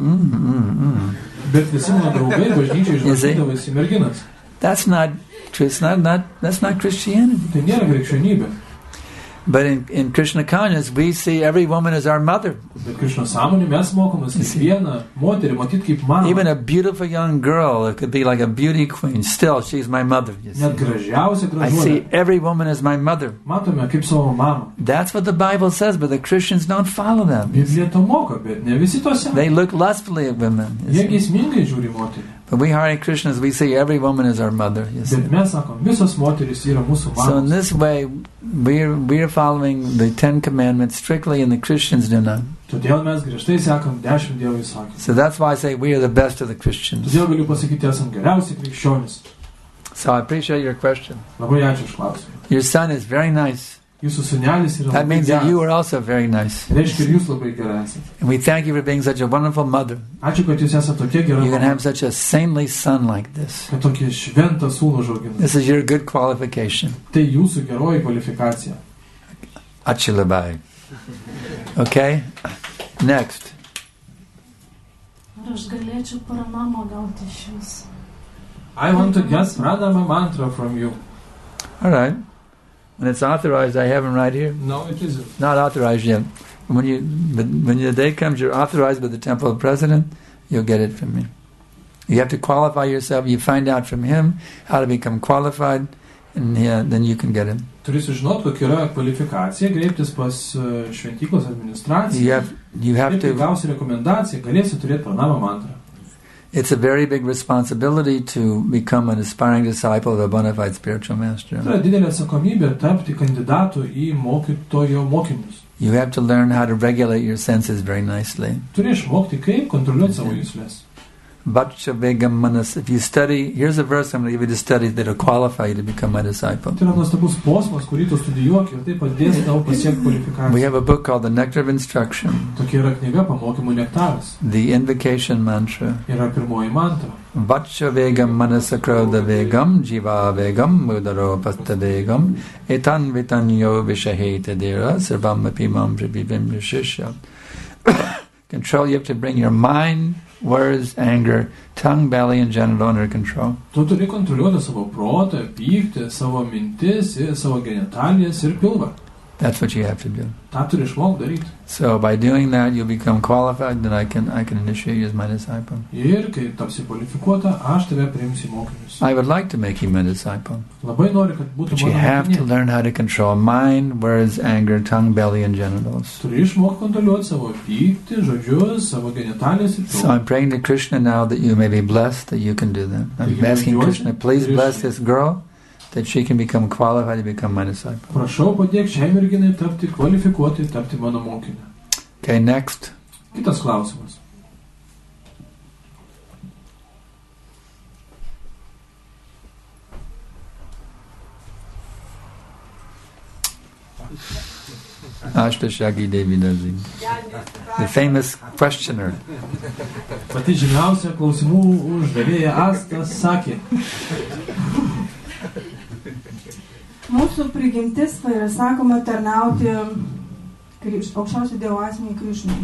Bet visi mano draugai bažnyčiai žvelgdavosi į merginas. That's not Christianity. Tai nėra krikščionybė. But in Krishna consciousness, we see every woman as our mother. Bet Krishna sąmonė mes mokomės kiekvieną moterį matyti kaip mamą. Even a beautiful young girl, it could be like a beauty queen. Still, she's my mother. You see. Net gražiausia I see gražuolė. every woman as my mother. Matome kaip savo mamą. That's what the Bible says, but the Christians don't follow them. Biblija to moko, bet ne visi to seka. They look lustfully at women. You Jie see. geismingai žiūri moterį. But we Hare Krishnas, we see every woman as our mother. You see. Bet mes sakom, visos moterys yra mūsų So in mamos. this way, we're following the Ten Commandments strictly, and the Christians do not. Todėl mes griežtai sekam 10 Dievo įsakymų. So that's why I say we are the best of the Christians. Todėl galiu pasakyti, esam geriausi krikščionys. So I appreciate your question. Labai ačiū už klausimą. Your son is very nice. Jūsų sūnelis yra That labai means that you geras. are also very nice. Reiškia, ir jūs labai gerai esate. And we thank you for being such a wonderful mother. Ačiū, kad jūs esate tokia gera You can mama, have such a saintly son like this. kad tokį šventą sūnų užauginate. This is your good qualification. Tai jūsų geroji kvalifikacija. Achilabai. Okay? Next. Ar aš galėčiau paranamą gauti iš jūsų? I want to get pranama mantra from you. All right. When it's authorized, I have them right here. No, it isn't. Not authorized yet. When the day comes, you're authorized by the temple president, you'll get it from me. You have to qualify yourself. You find out from him how to become qualified, and then you can get it. Turi sužinoti, kokia yra kvalifikacija, kreiptis pas šventyklos administraciją. You have Ir kai to. gausi rekomendaciją, galėsi turėti pranama mantrą. It's a very big responsibility to become an aspiring disciple of a bona fide spiritual master. Tai yra didelė atsakomybė tapti kandidatu į mokytojo mokymus. You have to learn how to regulate your senses very nicely. Turi išmokti, kaip kontroliuoti savo juslės. Vacha vegam manas. If you study, here's a verse I'm going to give you to study that will qualify you to become my disciple. Tai yra nuostabus posmas, kurį tu studijuoki ir tai padės tau pasiekti kvalifikaciją. We have a book called The Nectar of Instruction. Tokia yra knyga Pamokymų nektaras. The invocation mantra. Yra pirmoji mantra. Vacha vegam manasakroda vegam jiva vegam mudaro pasta vegam etan vitanyo vishaheta dera sarvam apimam prabhivim yashishya. Control, you have to bring your mind, words, anger, tongue, belly, and genital under control. Tu turi kontroliuoti savo protą, pyktį, savo mintis, savo genitalijas ir pilvą. That's what you have to do. Ta turi išmokti daryti. So by doing that, you'll become qualified, then I can initiate you as my disciple. Ir kai tapsi kvalifikuota, aš tave priimsiu į mokymus. I would like to make you my disciple. Labai noriu, kad būtų But you have to learn how to control mind, words, anger, tongue, belly, and genitals. Turi išmokti kontroliuoti savo pyktį, žodžius, savo genitalijas ir pilvą. So I'm praying to Krishna now that you may be blessed, that you can do that. I'm asking Krishna, please bless this girl, that she can become qualified to become my disciple. Prašau, padėk šiai merginai tapti kvalifikuoti, tapti mano mokinę. Okay, next. Kitas klausimas. Ashtashaki Devi Nazi, the famous questioner. Pati žymiausia klausimų uždavėja Asta sakė. Mūsų prigimtis yra sakoma tarnauti aukščiausiai Dievo asmeniui Krišnai.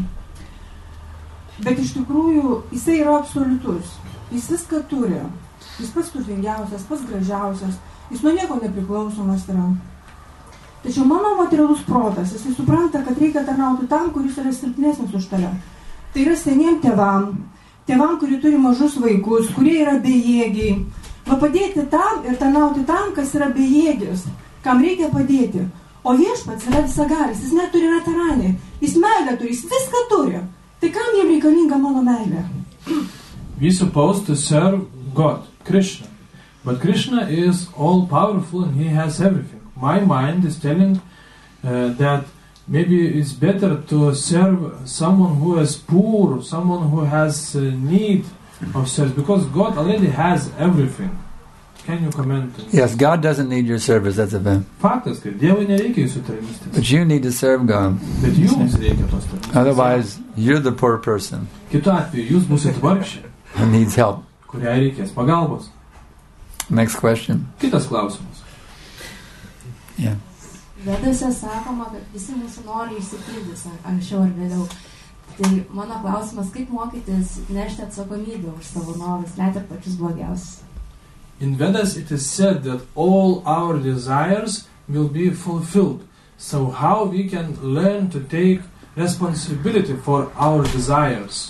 Bet iš tikrųjų jisai yra absoliutus. Jis viską turi. Jis pats turtingiausias, pats gražiausias. Jis nuo nieko nepriklausomas yra. Tačiau mano materialus protas, jisai supranta, kad reikia tarnauti tam, kuris yra silpnesnis už tave. Tai yra seniem tėvam, kurie turi mažus vaikus, kurie yra bejėgiai. Va padėti tam ir tarnauti tam, kas yra bejėgis, kam reikia padėti. O viešpats yra visagalis, jis neturi rataranį, jis meilę turi, jis viską turi. Tai kam jam reikalinga mano meilė? We supposed to serve God, Krishna. But Krishna is all powerful and he has everything. My mind is telling that maybe it's better to serve someone who is poor, someone who has need of service, because God already has everything. Can you comment? Yes, God doesn't need your service, that's a fact. Faktas, kad Dievui nereikia jūsų tarnystės. But you need to serve God. Bet jums reikia tos tarnystės. Otherwise, you're the poor person. Kitu atveju, jūs būsit vargšė, who needs help. kuriai reikės pagalbos. Next question. Kitas klausimas. Yeah. Vedose sakoma, kad visi mūsų nori išsipildys anksčiau ar vėliau. Tai mano klausimas, kaip mokytis nešti atsakomybę už savo norus, net ir pačius blogiausius. In Vedas it is said that all our desires will be fulfilled. So how we can learn to take responsibility for our desires?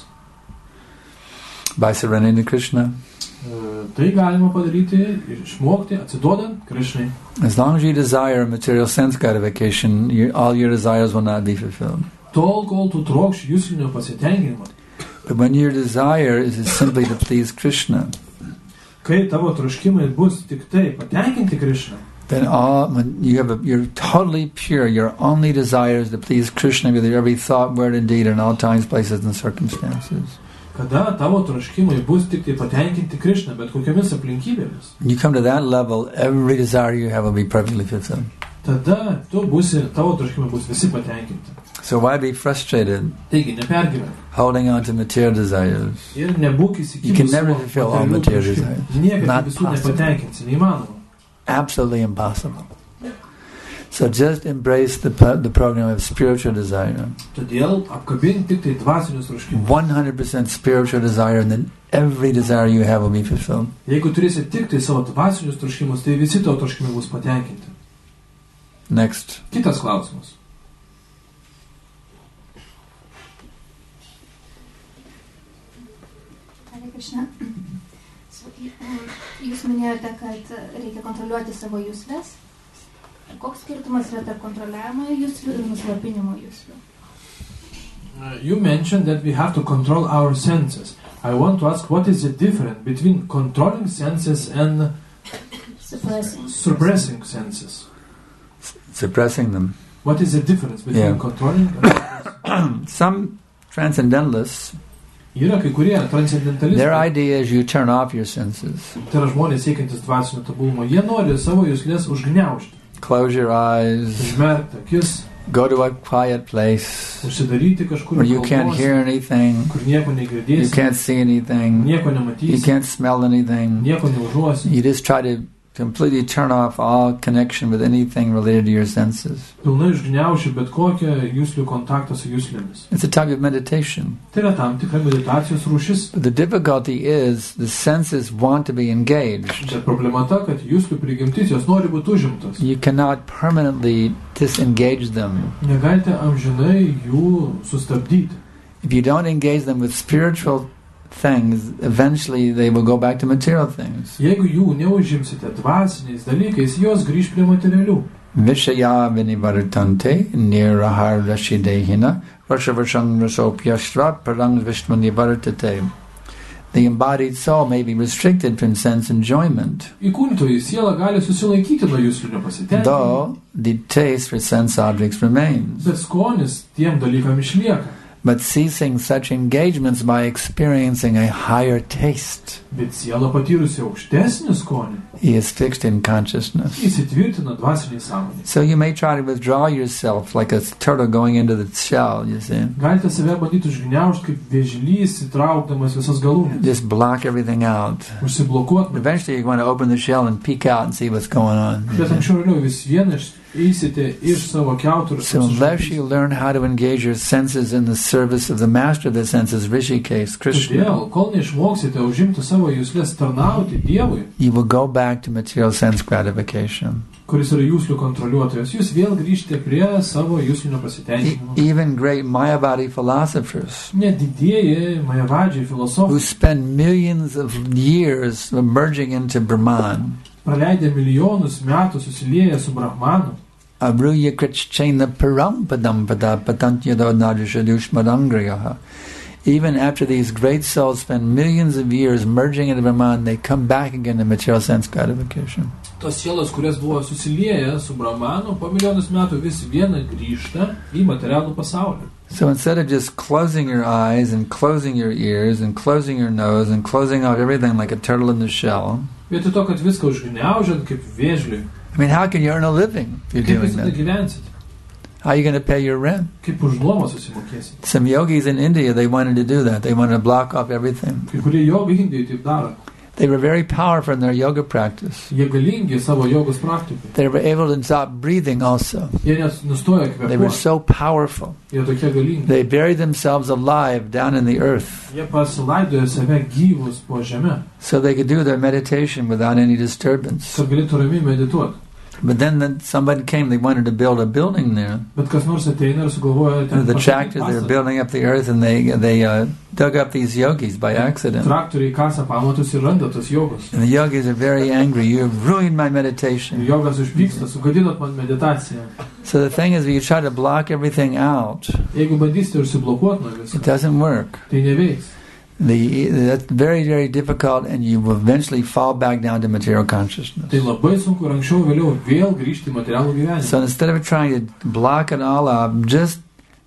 By surrendering to Krishna. Tai galima padaryti ir išmokti atsiduodant Krishnai. As long as you desire material sense gratification, all your desires will not be fulfilled. Tol, kol tu trokši juslinio pasitenkinimo. But when your desire is simply to please Krishna, kai tavo troškimai bus tik tai patenkinti Krishna, then when you're totally pure, your only desire is to please Krishna with every thought, word, and deed in all times, places, and circumstances. Kada tavo troškimai bus tik tai patenkinti Krishna, bet kokiamis aplinkybėmis, you come to that level, every desire you have will be perfectly fulfilled. Tada tavo troškimai bus visi patenkinti. So why be frustrated? Taigi, nepergyvenk. Holding on to material desires. Ir nebūk įsikibęs. You can never fulfill all material desires. Niekada visų nepatenkinsi, neįmanoma. Absolutely impossible. So just embrace the program of spiritual desire. Todėl apkabink tik tai dvasinius troškimus. 100% spiritual desire, and then every desire you have will be fulfilled. Jeigu turėsi tik tai savo dvasinius troškimus, tai visi tavo troškimai bus patenkinti. Next. Kitas klausimas. Jūs minėjote, kad reikia kontroliuoti savo juslės. Koks skirtumas yra tarp kontroliavimo juslių ir nuslopinimo juslių? You mentioned that we have to control our senses. I want to ask, what is the difference between controlling senses and suppressing senses? Suppressing them. What is the difference between controlling and suppressing? Some transcendentalists, Yra kai kurie transcendentalistai. their idea is you turn off your senses. Tai yra žmonės siekiantis dvasinio tobulumo. Jie nori savo juslės užgniaužti. Close your eyes. Užmerkti akis. Go to a quiet place Užsidaryti kažkur. where you can't hear anything. Kur nieko You negirdėsi. can't see anything. Nieko You nematysi. can't smell anything. Nieko neužuosi. You just try to completely turn off all connection with anything related to your senses. Pilnai užgniauši bet kokią juslių kontaktą su juslėmis. It's a type of meditation. Tai yra tam tikra meditacijos rūšis. But the difficulty is the senses want to be engaged. Bet problema ta, kad juslių prigimtis jos nori būti užimtos. You cannot permanently disengage them. Negalite amžinai jų sustabdyti. If you don't engage them with spiritual things, eventually they will go back to material things. Jeigu jų neužimsite dvasiniais dalykais, jos grįž prie materialių. Vishaya vinivartante nirahar rashidehina rashavashang rasopyashva parang vishmanivartate. The embodied soul may be restricted from sense enjoyment, Įkūnytoji siela gali susilaikyti nuo juslinio pasitenkinimo, though the taste for sense objects remains. bet skonis tiem dalykam išlieka. But ceasing such engagements by experiencing a higher taste, Bet siela patyrusi aukštesnį skonį he is fixed in consciousness. įsitvirtina dvasiniai sąmonė. So you may try to withdraw yourself like a turtle going into the shell, you see. Galite save bandyti užgniaužti kaip vėžlys, įtraukdamas visas galūnes. Just block everything out. Užsiblokuot. Eventually you want to open the shell and peek out and see what's going on. Bet anksčiau vėliau vis vieną eisite iš savo kiautų ir So unless you learn how to engage your senses in the service of the master of the senses, Rishikesh, Krishna, Todėl, kol neišmoksite užimti savo juslės tarnauti Dievui, you will go back to material sense gratification. kuris yra juslių kontroliuotojas, jūs vėl grįžte prie savo juslinio pasitenkinimo. Even great Mayavadi philosophers Net didieji majavadžiai who filosofai spend millions of years merging into Brahman, praleidę milijonus metų susilieję su Brahmanu, Avruya Krichchaina Parampadam Pada Patantyado Nadushadusmadangrayaha. Even after these great souls spend millions of years merging into Brahman, they come back again to material sense gratification. tos sielos, kurias buvo susilieję su Brahmanu, po milijonus metų vis viena grįžta į materialų pasaulį. So instead of just closing your eyes and closing your ears and closing your nose and closing out everything like a turtle in the shell, Vietoj to, kad viską užgniaužiant kaip vėžliui, I mean, how can you earn a living if you're kaip doing jūs tada that? gyvensit, How are you going to pay your rent? kaip už nuomą susimokėsit. Some yogis in India, they wanted to do that. They wanted to block off everything. Kai kurie jogai Indijai taip daro. They were very powerful in their yoga practice. Jie galingi savo jogos praktikai. They were able to stop breathing also. Jie net nustoja They were kvėpuoti. so powerful. Jie tokie galingi. They buried themselves alive down in the earth Jie pasilaidoja save gyvus po žemę, so they could do their meditation without any disturbance. kad galėtų ramiai medituoti. But then somebody came, they wanted to build a building there. Bet kas nors ateina ir sugalvoja ten The pastatyti tractors, they were pastatą. building up the earth and they dug up these yogis by accident. Traktoriai kasa pamatus ir randa tos jogos. And the yogis are very angry. You have ruined my Ir meditation. jogas užpyksta, sugadinot man meditaciją. So the thing is, when you try to block everything out, Jeigu bandysite užsiblokuoti nuo it visko, doesn't work. tai neveiks. That's very, very difficult, and you will eventually fall back down to material consciousness. Tai labai sunku ir anksčiau vėliau vėl grįžti į materialų gyvenimą. So instead of trying to block it all up, just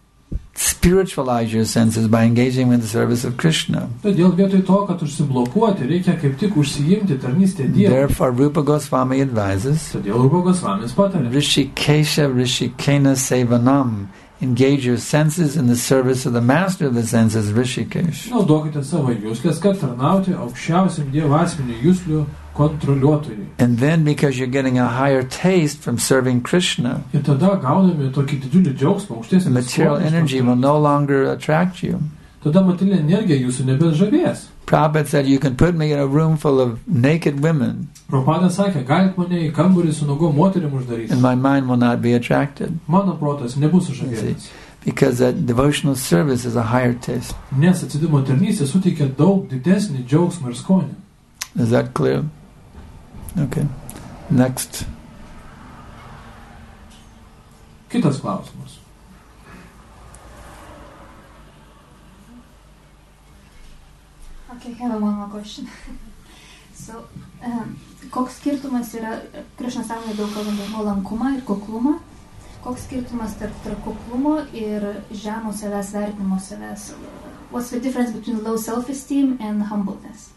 spiritualize your senses by engaging in the service of Krishna. Todėl vietoj to, kad užsiblokuoti, reikia kaip tik užsiimti tarnystę Dievui. Therefore, Rupa Goswami advises, Todėl Rupa Gosvamis patarė. Rishikesha Rishikena Sevanam. Engage your senses in the service of the master of the senses, Rishikesh. Naudokite savo juslės, kad tarnauti aukščiausiam Dievo asmeniu juslių kontroliuotojui. And then, because you're getting a higher taste from serving Krishna, Ir tada gauname tokį didžiulį džiaugsmą, the aukštesnį material energy will no longer attract you. Tada materialinė energija jūsų nebežavės. Prabhupada said, you can put me in a room full of naked women Prabhupada sakė, galit mane į kambarį su nuogom moterim uždaryti. and my mind will not be attracted. Mano protas nebus sužavėtas. Because that devotional service is a higher taste. Nes atsidimo tarnystė suteikia daug didesnį džiaugsmą ir skonį. Is that clear? Okay. Next. Kitas klausimas. Okay, I have one more question. So, koks skirtumas yra, Krišna sąmonė daug kalbame nuolankumą ir kuklumą, koks skirtumas tarp kuklumo ir žemo savęs vertinimo savęs? What's the difference between low self-esteem and humbleness?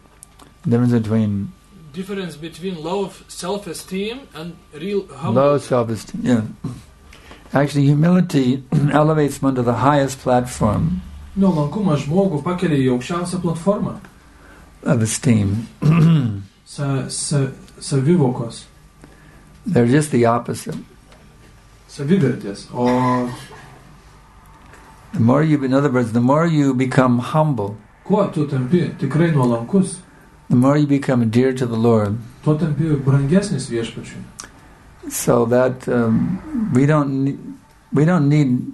Difference between low self-esteem and real humbleness. Low self-esteem, yeah. Actually, humility elevates one to the highest platform Nuolankumas žmogų pakelia į aukščiausią platformą of esteem. Savivokos. They're just the opposite. Savivertės. O the more in other words, the more you become humble, kuo tu tampi tikrai nuolankus, the more you become dear to the Lord. Tuo tampi brangesnis viešpačiui. So that we don't need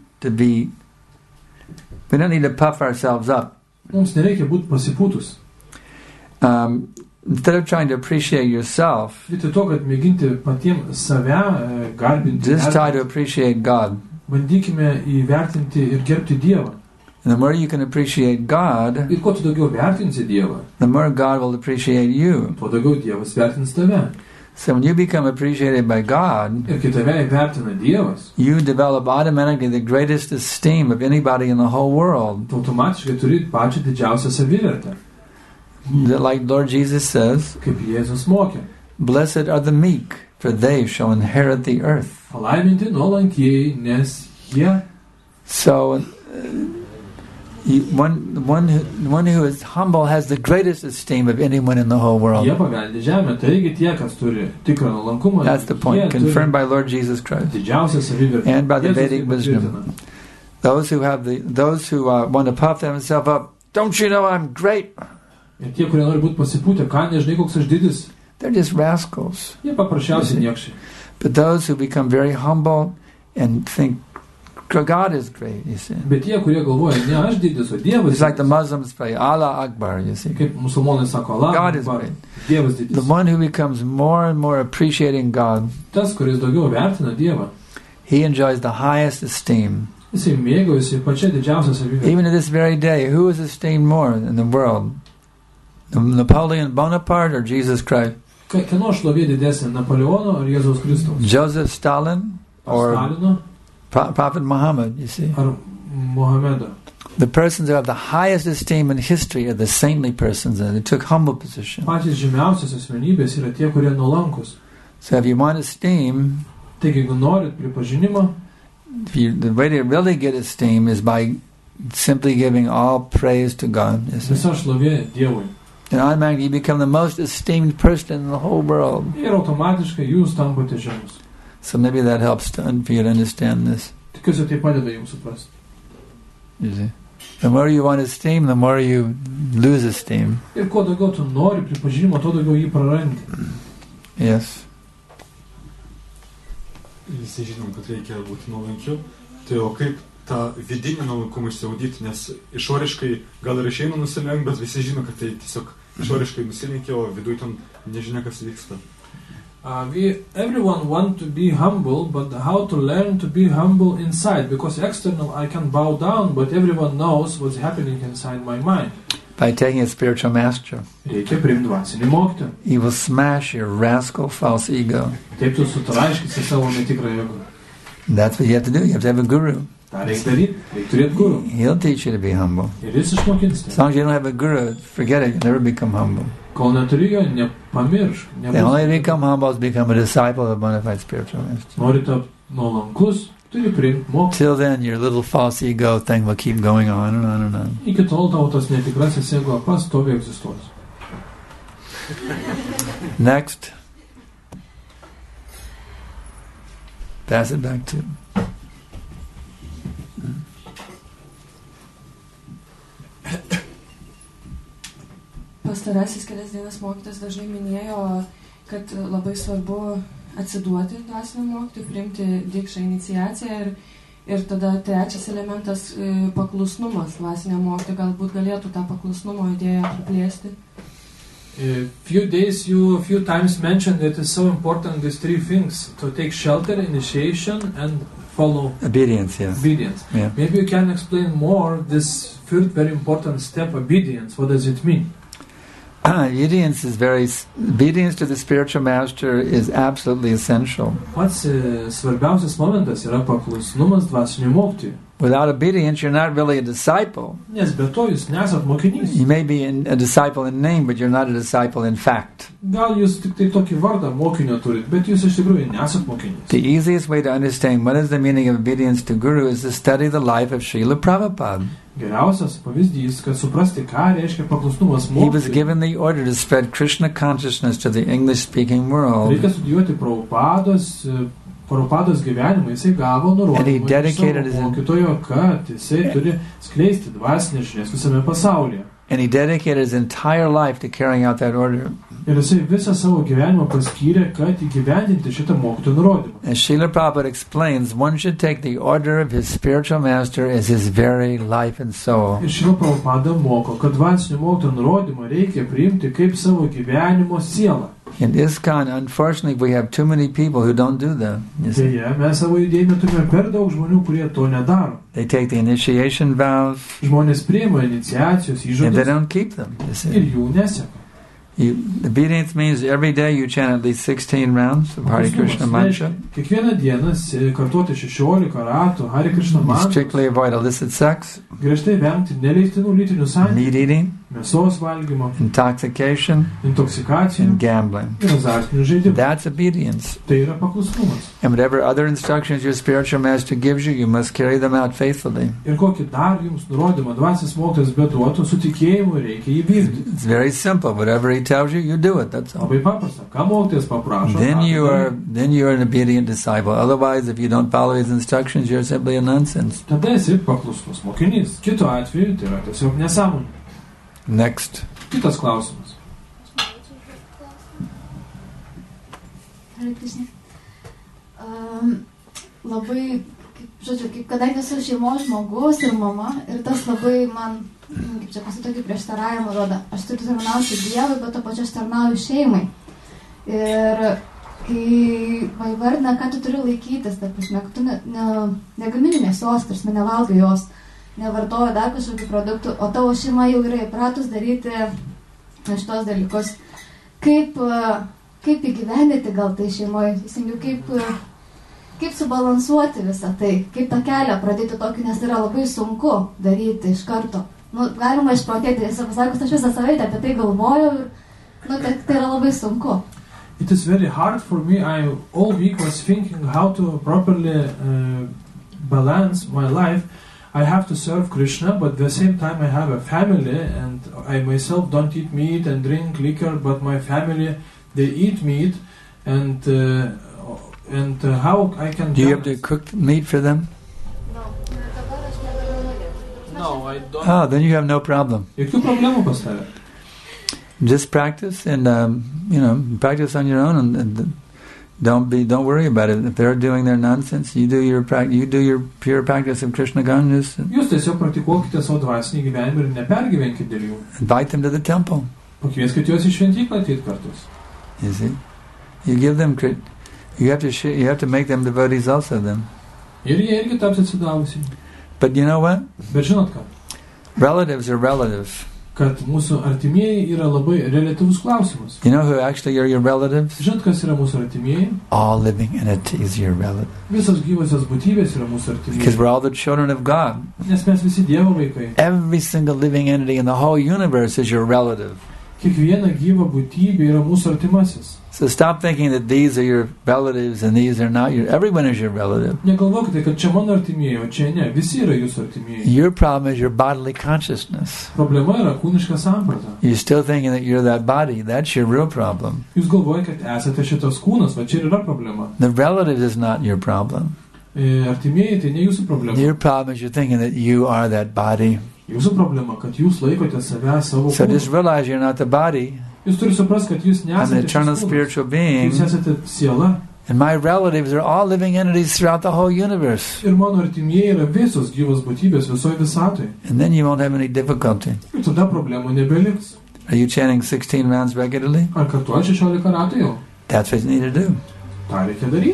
to puff ourselves up. Mums nereikia būti pasipūtus. Instead of trying to appreciate yourself, Vietoj to, kad mėginti patiems save garbinti, just try to appreciate God. Bandykime įvertinti ir gerbti Dievą. And the more you can appreciate God, Ir kuo tu daugiau vertinsi Dievą, the more God will appreciate you. tuo daugiau Dievas vertins tave. So when you become appreciated by God, Ir kai tave vertina Dievas, you develop automatically the greatest esteem of anybody in the whole world. tu automatiškai turi pačią didžiausią savivertę. Like Lord Jesus says, Kaip Jėzus mokė. blessed are the meek, for they shall inherit the earth. Palaiminti nuolankieji, nes jie. So one who is humble has the greatest esteem of anyone in the whole world. Jie paveldi žemę, taigi tie, kas turi tikrą nuolankumą, That's the point, confirmed by Lord Jesus Christ didžiausią savivertę. and by the Jėzus Vedic tai wisdom. patvirtina. Those who want to puff themselves up, don't you know I'm great? Ir tie, kurie nori būti pasipūtę, ką nežinai, koks aš didis, They're just rascals. jie paprasčiausiai niekšai. But those who become very humble and think God is great, you see. Bet tie, kurie galvoja, ne aš didis, o Dievas. It's like the Muslims pray, Allah Akbar, you see. Kaip musulmonai sako, Allah, God is Akbar, great. Dievas didis. The one who becomes more and more appreciating God, Tas, kuris daugiau vertina Dievą, he enjoys the highest esteem. jisai mėgaujasi pačia didžiausia savivertė. Even to this very day, who is esteemed more in the world? Napoleon Bonaparte or Jesus Christ? Kieno šlovė didesnė, Napoleono ar Jėzaus Kristaus? Joseph Stalin or Stalino Prophet Muhammad, you see. ar Mohamedo? The persons who have the highest esteem in history are the saintly persons and they took humble position. Patys žymiausios asmenybės yra tie, kurie nuolankus. So if you want esteem, Taigi, jeigu norit pripažinimo, the way to really get esteem is by simply giving all praise to God. You see. visa šlovė Dievui. And automatically you become the most esteemed person in the whole world. Ir automatiškai jūs tampate žemus. So maybe that helps for you to understand this. Tikiuosi, tai padeda jums suprasti. You see. The more you want esteem, the more you lose esteem. Ir kuo daugiau tu nori pripažinimo, tuo daugiau jį prarandi. Yes. Visi žinom, kad reikia būti nuolankiu. Tai o kaip tą vidinį nuolankumą išsiaudyti, nes išoriškai gal ir išeina nusilenkt, bet visi žino, kad tai tiesiog išoriškai nusilenkia, o viduj ten nežinia, kas vyksta. Everyone want to be humble, but how to learn to be humble inside? Because external I can bow down, but everyone knows what's happening inside my mind. By taking a spiritual master. Reikia priimti dvasinį mokytoją. He will smash your rascal false ego. Taip tu sutraiškysi savo netikrą ego. That's what you have to do. You have to have a guru. tą reikia daryti, reikia turėti guru. He'll teach you to be humble. Ir jis išmokins As long as you don't have a guru, forget it. You'll never become humble. Kol neturi jo, nepamiršk. The only way to become humble is become a disciple of a bona fide spiritual master. Nori tapti nuolankus, turi priimti mokymą. Till then, your little false ego thing will keep going on and on and on. Iki tol tavo tas netikrasis ego pastoviai egzistuos. Next. Pass it back to. Pastarasis kelias dienas mokytas dažnai minėjo, kad labai svarbu atsiduoti dvasiniam mokytojui, priimti dikšą iniciaciją ir tada trečias elementas paklusnumas dvasiniam mokytojui. Galbūt galėtų tą paklusnumo idėją praplėsti. Few times mentioned that it's so important these three things: to take shelter, initiation, and follow Obedience, yes. obedience. Yeah. Maybe you can explain more this third very important step, obedience. What does it mean? Obedience to the spiritual master is absolutely essential. Pats svarbiausias momentas yra paklusnumas dvasiniam mokytojui. Without obedience, you're not really a disciple. Nes be to jūs nesat mokinys. You may be a disciple in name, but you're not a disciple in fact. Gal jūs tik tai tokį vardą mokinio turit, bet jūs iš tikrųjų nesat mokinys. The easiest way to understand what is the meaning of obedience to Guru is to study the life of Srila Prabhupada. Geriausias pavyzdys, kad suprasti, ką reiškia paklusnumas He was mokytojui. given the order to spread Krishna consciousness to the English-speaking world. Reikia studijuoti Prabhupados gyvenimą, jisai gavo nurodymą iš savo mokytojo, kad jisai turi skleisti dvasinės žinias visame pasaulyje. And he dedicated his entire life to carrying out that order. Ir jisai visą savo gyvenimą paskyrė, kad įgyvendinti šitą mokytojo nurodymą. As Srila Prabhupada explains, one should take the order of his spiritual master as his very life and soul. Ir Srila Prabhupada moko, kad dvasinio mokytojo nurodymą reikia priimti kaip savo gyvenimo sielą. In ISKCON, unfortunately, we have too many people who don't do that. You see? Deja, mes savo judėjime turime per daug žmonių, kurie to nedaro. They take the initiation vows Žmonės priima iniciacijos and they įžadus don't keep them. You ir see? jų neseka. Obedience means every day you chant at least 16 rounds of Hare Krishna mantra. Kiekvieną dieną kartuoti 16 ratų Hare Krishna mantrą. Strictly avoid illicit sex, Griežtai vengti neleistinų lytinių santykių, meat eating, mėsos valgymo, intoxication, intoksikacijų and gambling. ir azartinių žaidimų. That's obedience. Tai yra paklusnumas. And whatever other instructions your spiritual master gives you, you must carry them out faithfully. Ir kokį dar jums nurodymą dvasinis mokytojas beduotų, su tikėjimu reikia jį vykdyti. It's very simple. Whatever he tells you, you do it. That's all. Labai paprasta. Ką mokytojas paprašo? Then you are an obedient disciple. Otherwise, if you don't follow his instructions, you're simply a nonsense. Tada esi paklusnus mokinys. Kitu atveju tai yra tiesiog nesąmonė. Next. Kitas klausimas. Hare Krishna. Labai, kadangi esu šeimos žmogus ir mama, ir tas labai man, kaip čia pasitokį prieštaravimą rodo. Aš turiu tarnauti Dievui, bet to pačiu aš tarnauju šeimai. Ir kai įvardina, ką tu turi laikytis, ta prasme, kad tu negamini mėsos, tarsi nevalgai jos, nevartoji dar kažkokių produktų, o tavo šeima jau yra įpratus daryti šitos dalykus. Kaip įgyvendinti gal tai šeimoje, kaip subalansuoti visą tai, kaip tą kelią pradėti tokį, nes tai yra labai sunku daryti iš karto. Galima išprotėti, esu pasakus, aš visą savaitę apie tai galvojau ir tai yra labai sunku. It is very hard for me. I all week was thinking how to properly balance my life. I have to serve Krishna, but at the same time I have a family, and I myself don't eat meat and drink liquor, but my family, they eat meat, and how I can... Do you have to cook meat for them? No, I don't. Oh, then you have no problem. Jokių problemų pas tave. Just practice and practice on your own, and don't worry about it. If they're doing their nonsense, you do your pure practice of Krishna consciousness. Jūs tiesiog praktikuokite savo dvasinį gyvenimą ir nepergyvenkite dėl jų. Invite them to the temple. Pakvieskite juos į šventyklą ateit kartus. You see, you give them you have to make them devotees also then. Ir jie irgi taps atsidavusi. But you know what? Bet žinot ką? Relatives are relative. Kad mūsų artimieji yra labai relativus klausimas. You know who actually are your relatives? Žinot, kas yra mūsų artimieji? All living entities are your relatives. Visos gyvosios būtybės yra mūsų artimieji. Because we're all the children of God. Nes mes visi Dievo vaikai. Every single living entity in the whole universe is your relative. Kiekviena gyva būtybė yra mūsų artimasis. So stop thinking that these are your relatives and these are not your... Everyone is your relative. Negalvokite, kad čia mano artimieji, o čia ne. Visi yra jūsų artimieji. Your problem is your bodily consciousness. Problema yra kūniška samprata. You're still thinking that you're that body. That's your real problem. Jūs galvojate, kad esate šitas kūnas, va čia yra problema. The relative is not your problem. Artimieji tai ne jūsų problema. Your problem is you're thinking that you are that body. Jūsų problema, kad jūs laikote save savo kūną. So just realize you're not the body. Jūs turite suprasti, kad jūs nesate I'm an eternal spiritual being. Jūs esate siela. And my relatives are all living entities throughout the whole universe. Ir mano artimieji yra visos gyvos būtybės visoje visatoje. And then you won't have any difficulty. Ir tada problemų nebeliks. Are you chanting 16 rounds regularly? Ar kartuoji 16 ratų jau? That's what you need to do. tą reikia daryti.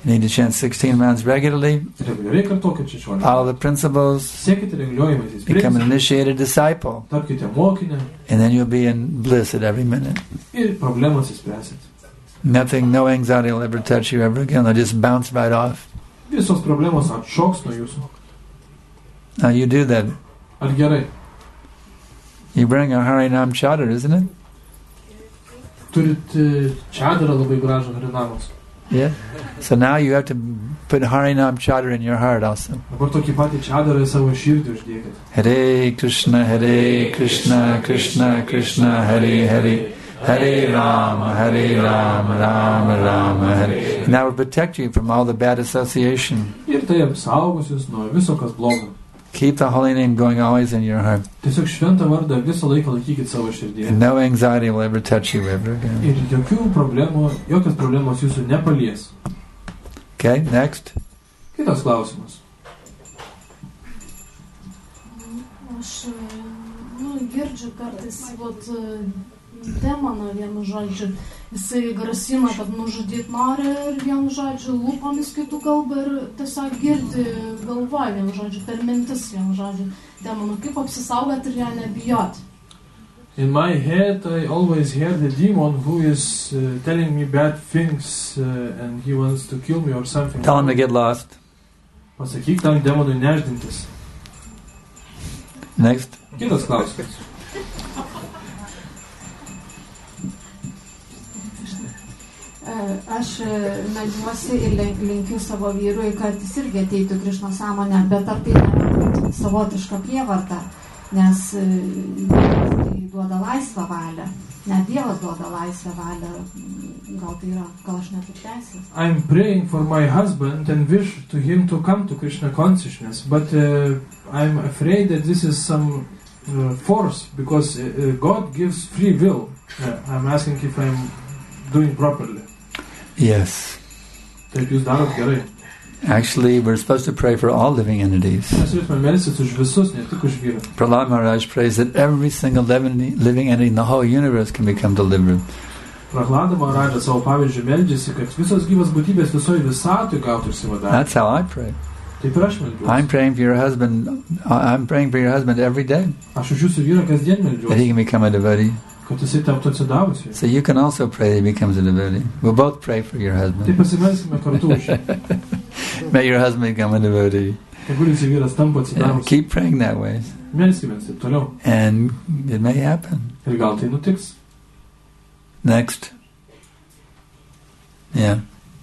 You need to chant 16 rounds regularly. Reguliariai kartokit 16. Follow the principles. Sekite reguliuojaisiais Become an principais. initiated disciple. Tapkite mokinę. And then you'll be in bliss at every minute. Ir problemas įspręsit. Nothing, no anxiety will ever touch you ever again. They'll just bounce right off. Visos problemos atšoks nuo jūsų. Now you do that. Ar gerai? You bring a Harinam chadar, isn't it? Turit čadarą labai gražų Harinamos. Yeah. So now you have to put Harinam chadar in your heart also. Dabar tokį patį čadarą į savo širdį uždėkit. Hare Krishna, Krishna Krishna, Hare Hare. Hare Rama, Rama Rama, Hare. And that will protect you from all the bad association. Ir tai apsaugos jūs nuo viso, kas blogo. Keep the holy name going always in your heart. Tiesiog šventą vardą visą laiką laikykit savo širdyje. And no anxiety will ever touch you ever again. Ir jokios problemos jūsų nepalies. Okay, next. Kitas klausimas. Aš girdžiu kartais demoną vienu žodžiu. Jisai grasina, kad nužudyt nori ir vienu žodžiu lūpomis kitų kalbą ir tiesiog girdi galvoja vienu žodžiu, per mintis vienu žodžiu demonų. Kaip apsisaugoti ir ją nebijoti? In my head I always hear the demon who is telling me bad things and he wants to kill me or something. Tell him to get lost. Pasakyk tam demonui neždintis. Next. Kitas klausimas. Aš meldžiuosi ir linkiu savo vyrui, kad jis irgi ateitų Krišnos sąmonę, bet ar tai nėra savotiška prievarta, nes tai duoda laisvą valią, net Dievas duoda laisvą valią, gal aš neturiu teisės. I'm praying for my husband and wish to him to come to Krishna consciousness, but I'm afraid that this is some force, because God gives free will. I'm asking if I'm doing properly. Yes. Taip jūs darot gerai. Actually, we're supposed to pray for all living entities. Mes turėtume melstis už visus, ne tik už vyrą. Prahlad Maharaj prays that every single living entity in the whole universe can become delivered. Prahlad Maharaj savo pavyzdžiu meldžiasi, kad visos gyvos būtybės visoje visatoje gautų išsivadavimą. That's how I pray. Taip ir aš meldžiuosi. I'm praying for your husband. I'm praying for your husband every day. Aš už jūsų vyrą kasdien meldžiuosi. That he can become a devotee. Kad jisai taptų atsidavusiu. So you can also pray that he becomes a devotee. We'll both pray for your husband. Taip pasimelskime kartu už. May your husband become a devotee. Tegul jūsų vyras tampa atsidavusiu. Keep praying that way. Melskime taip toliau. And it may happen. Ir gal tai nutiks. Next. Yeah.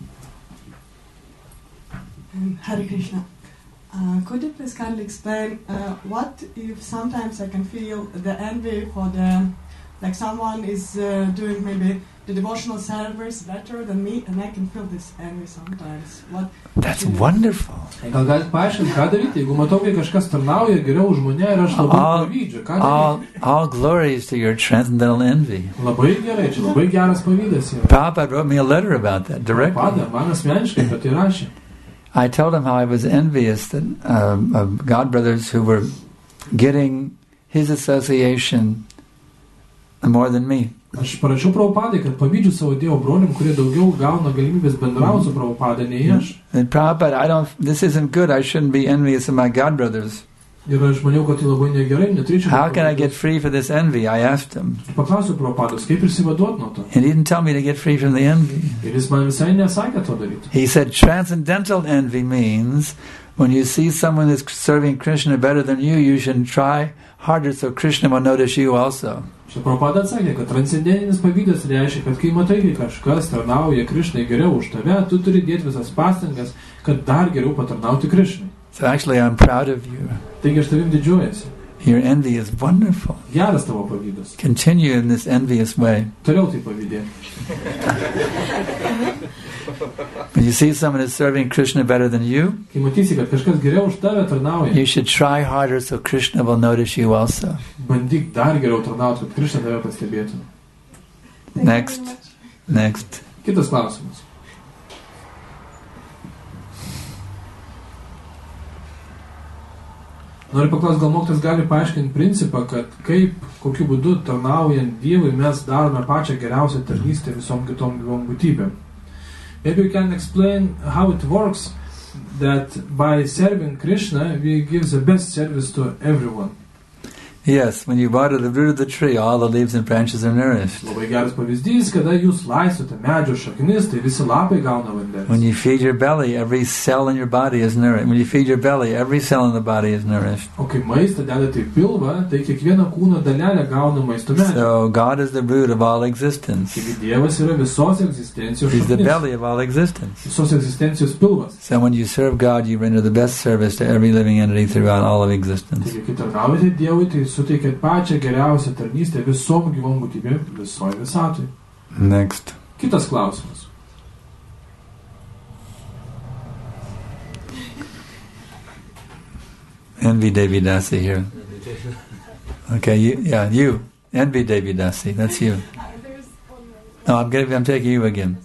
Hare Krishna. Could you please kindly explain what if sometimes I can feel the envy for like someone is doing maybe the devotional service better than me and I can feel this envy sometimes. That's wonderful. Gal galit paaiškinti, ką daryti, jeigu matau, kai kažkas tarnauja geriau už mane ir aš labai pavydžiu, ką daryti? All glories to your transcendental envy. Labai gerai, čia labai geras pavydas yra. Prabhupada wrote me a letter about that directly. Prabhupada man asmeniškai apie tai rašė. I told him how I was envious that of God brothers who were getting his association more than me. Aš parašiau Prabhupadai, kad pavydžiu savo Dievo brolim, kurie daugiau gauna galimybės bendrauti su Prabhupada, nei aš. And Prabhupada, this isn't good. I shouldn't be envious of my God brothers. Ir aš maniau, kad tai labai negerai, neturėčiau. How can I get free from this envy? I asked him. Paklausiau Prabhupados, kaip išsivaduot nuo to. And he didn't tell me to get free from the envy. Ir jis man visai nesakė to daryti. He said transcendental envy means when you see someone is serving Krishna better than you should try harder so Krishna will notice you also. Čia Prabhupada atsakė, kad transcendentinis pavydas reiškia, kad kai matai, kai kažkas tarnauja Krishnai geriau už tave, tu turi dėti visas pastangas, kad dar geriau patarnauti Krishnai. So actually I'm proud of you. Taigi aš tavim didžiuojasi. Your envy is wonderful. Geras tavo pavydas. Continue in this envious way. Toliau tai pavydė. When you see someone is serving Krishna better than you, kai matysi, kad kažkas geriau už tave tarnauja, you should try harder so Krishna will notice you also. Bandyk dar geriau tarnauti, kad Krishna tave pastebėtų. Next. Kitas klausimas. Noriu paklausti, gal mokytojas gali paaiškinti principą, kad kokiu būdu tarnaujant Dievui mes darome pačią geriausią tarnystę visom kitom gyvom būtybėm. Maybe you can explain how it works that by serving Krishna, we give the best service to everyone. Yes, when you water the root of the tree, all the leaves and branches are nourished. Labai geras pavyzdys, kada jūs laistote medžio šaknis, tai visi lapai gauna vandens. When you feed your belly, every cell in your body is nourished. When you feed your belly, every cell in the body is nourished. O kai maistą dedate į pilvą, tai kiekviena kūno dalelė gauna maisto medžiagą. So God is the root of all existence. Taigi Dievas yra visos egzistencijos He's the šaknis. belly of all existence. Visos egzistencijos pilvas. So when you serve God, you render the best service to every living entity throughout all of existence. Taigi, kai tarnaujate Dievui, tai suteikėt pačią geriausią tarnystę visom gyvom būtybėm, visoj visatoj. Next. Kitas klausimas. Envy Devi Dasi here. Okay, you. Envy Devi Dasi, that's you. No, I'm taking you again.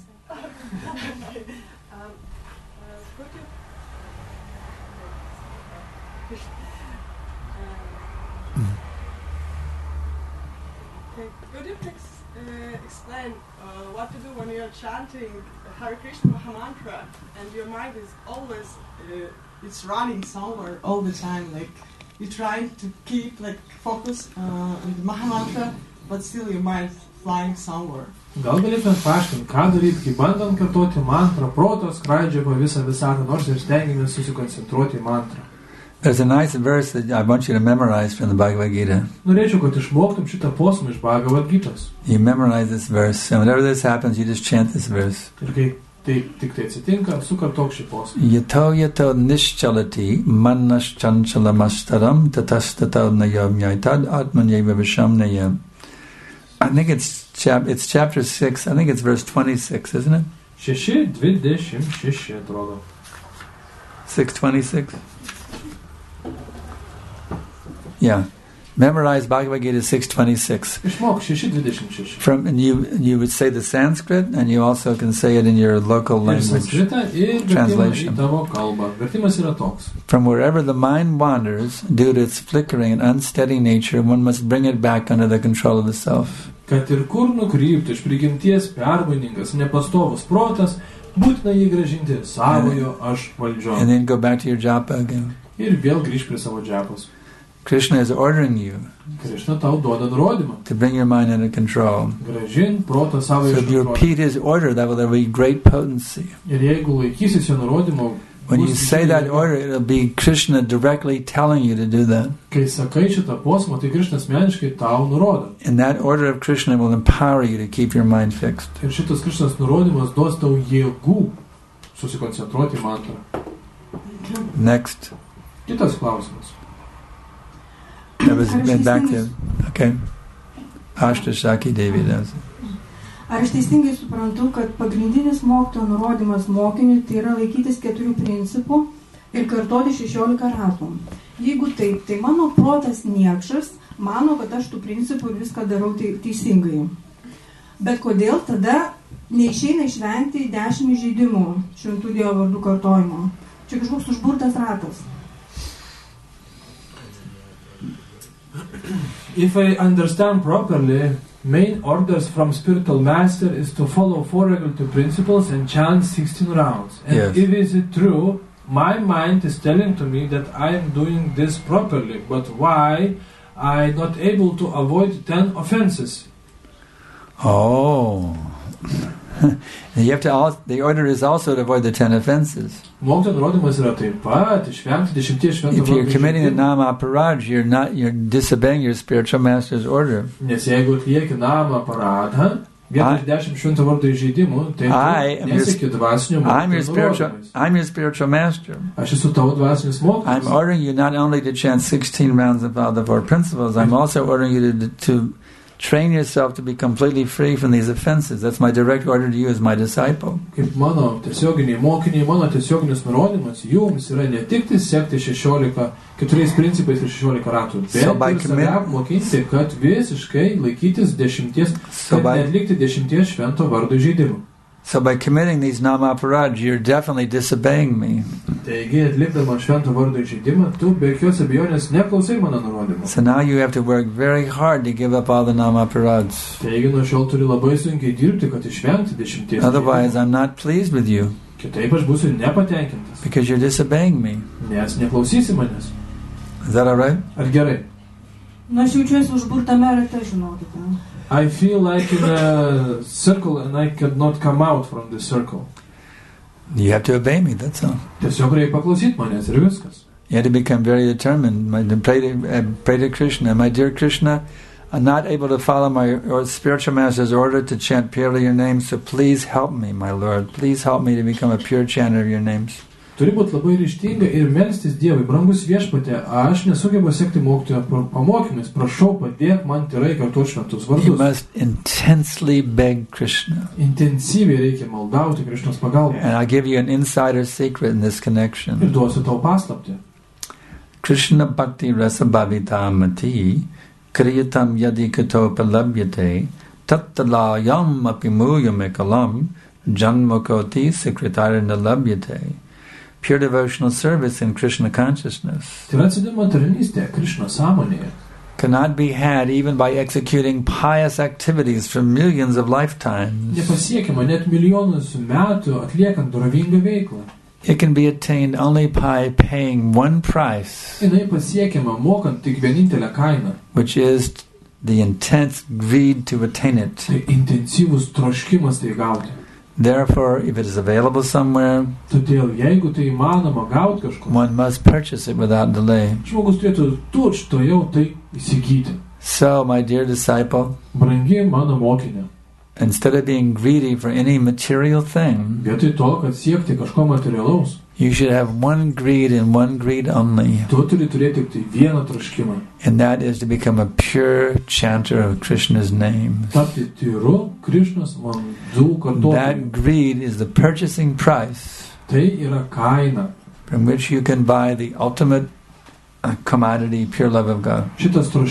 Could you explain what to do when you're chanting Hare Krishna Mahamantra and your mind is always it's running somewhere all the time, like you're trying to keep focus on the Mahamantra, but still your mind is flying somewhere. Gal galėtumėt paaiškinti, ką daryti, kai bandant kartoti mantrą, protas skraidžia po visą visatą, nors ir stengiamės susikoncentruoti į mantrą. There's a nice verse that I want you to memorize from the Bhagavad Gita. Norėčiau, kad išmoktum šitą posmą iš Bhagavad Gitos. You memorize this verse, and whenever this happens, you just chant this verse. Ir kai tik tai atsitinka, sukartok šį posmą. Yato nischalati mannaschanchalamascharam tatastato nayamyaitad atmanyeva vishamnaya. I think it's chapter 6, I think it's verse 26, isn't it? 6:26 atrodo. 6:26? Yeah. Memorize Bhagavad Gita 6:26. Išmok 6:26. And you would say the Sanskrit, and you also can say it in your local language translation. From wherever the mind wanders, due to its flickering and unsteady nature, one must bring it back under the control of the self. Kad ir kur nukryptų iš prigimties permainingas, nepastovus protas, būtina jį grąžinti savojo aš valdžion. And then go back to your japa again. Ir vėl grįžt prie savo džapos. Krishna is ordering you Krishna tau duoda nurodymą. to bring your mind under control. Grąžink protą savo So iš if you repeat his order, that will be great potency. Ir jeigu laikysis jo nurodymo, when you say that order, it'll be Krishna directly telling you to do that. Kai sakai šitą posmą, tai Krishna asmeniškai tau nurodo. And that order of Krishna will empower you to keep your mind fixed. Ir šitas Krishnas nurodymas duos tau jėgų susikoncentruoti į mantrą. Next. Kitas klausimas. That was back to, okay. Ashtashaki Devi does. Ar aš teisingai suprantu, kad pagrindinis mokytojo nurodymas mokiniui tai yra laikytis 4 principų ir kartoti 16 ratų? Jeigu taip, tai mano protas niekšas mano, kad aš tų principų ir viską darau teisingai. Bet kodėl tada neišeina išvengti 10 įžeidimų šventų Dievo vardų kartojimo? Čia kažkoks užburtas ratas. If I understand properly, main orders from spiritual master is to follow 4 regulative principles and chant 16 rounds. And yes. If it is true, my mind is telling to me that I am doing this properly, but why I am not able to avoid 10 offenses? Oh. You have to. The order is also to avoid the 10 offenses. If you're committing a nama aparad, you're disobeying your spiritual master's order. I'm your spiritual master. I'm ordering you not only to chant 16 rounds of all the 4 principles, I'm also ordering you to train yourself to be completely free from these offenses. That's my direct order to you as my disciple. Kaip mano tiesioginiai mokiniai, mano tiesioginis nurodymas jums yra ne tik sekti 4 principais ir 16 ratų, bet ir save apmokinti, kad visiškai laikytis 10, kad neatlikti 10 švento vardo įžeidimų. So by committing these namaparad, you're definitely disobeying me. Taigi, atlikdamas švento vardo įžeidimą, tu be jokios abejonės neklausai mano nurodymų. So now you have to work very hard to give up all the namaparads. Taigi, nuo šiol turi labai sunkiai dirbti, kad išvengti 10. Otherwise, I'm not pleased with you. Kitaip aš būsiu nepatenkintas. Because you're disobeying me. Nes neklausysi manęs. Is that all right? Ar gerai? Na, aš jaučiuosi užburtame rate, žinokite. I feel like in a circle and I cannot come out from the circle. You have to obey me, that's all. Tiesiog reikia paklausyti manęs ir viskas. You have to become very determined. Pray to Krishna. My dear Krishna, I'm not able to follow my spiritual master's order to chant purely your name, so please help me, my Lord. Please help me to become a pure chanter of your names. Turi būti labai ryžtinga ir melstis Dievui, brangus viešpatie, aš nesugebu sekti mokytojo pamokymais, prašau padėk man tyrai kartuoti šventus vardus. You must intensely beg Krishna. Intensyviai reikia maldauti Krišnos pagalbą. And I'll give you an insider secret in this connection. Ir duosiu tau paslaptį. Krishna bhakti rasa bhavitamati kriyatam yadi kato palabhyate tattalayam apimuyam ekalam janmakoti sekretari nalabhyate. Pure devotional service in Krishna consciousness cannot be had even by executing pious activities for millions of lifetimes. It can be attained only by paying one price, which is the intense greed to attain it. Therefore, if it is available somewhere, one must purchase it without delay. So, my dear disciple, instead of being greedy for any material thing, you should have one greed and one greed only. And that is to become a pure chanter of Krishna's name. That greed is the purchasing price from which you can buy the ultimate commodity, pure love of God. So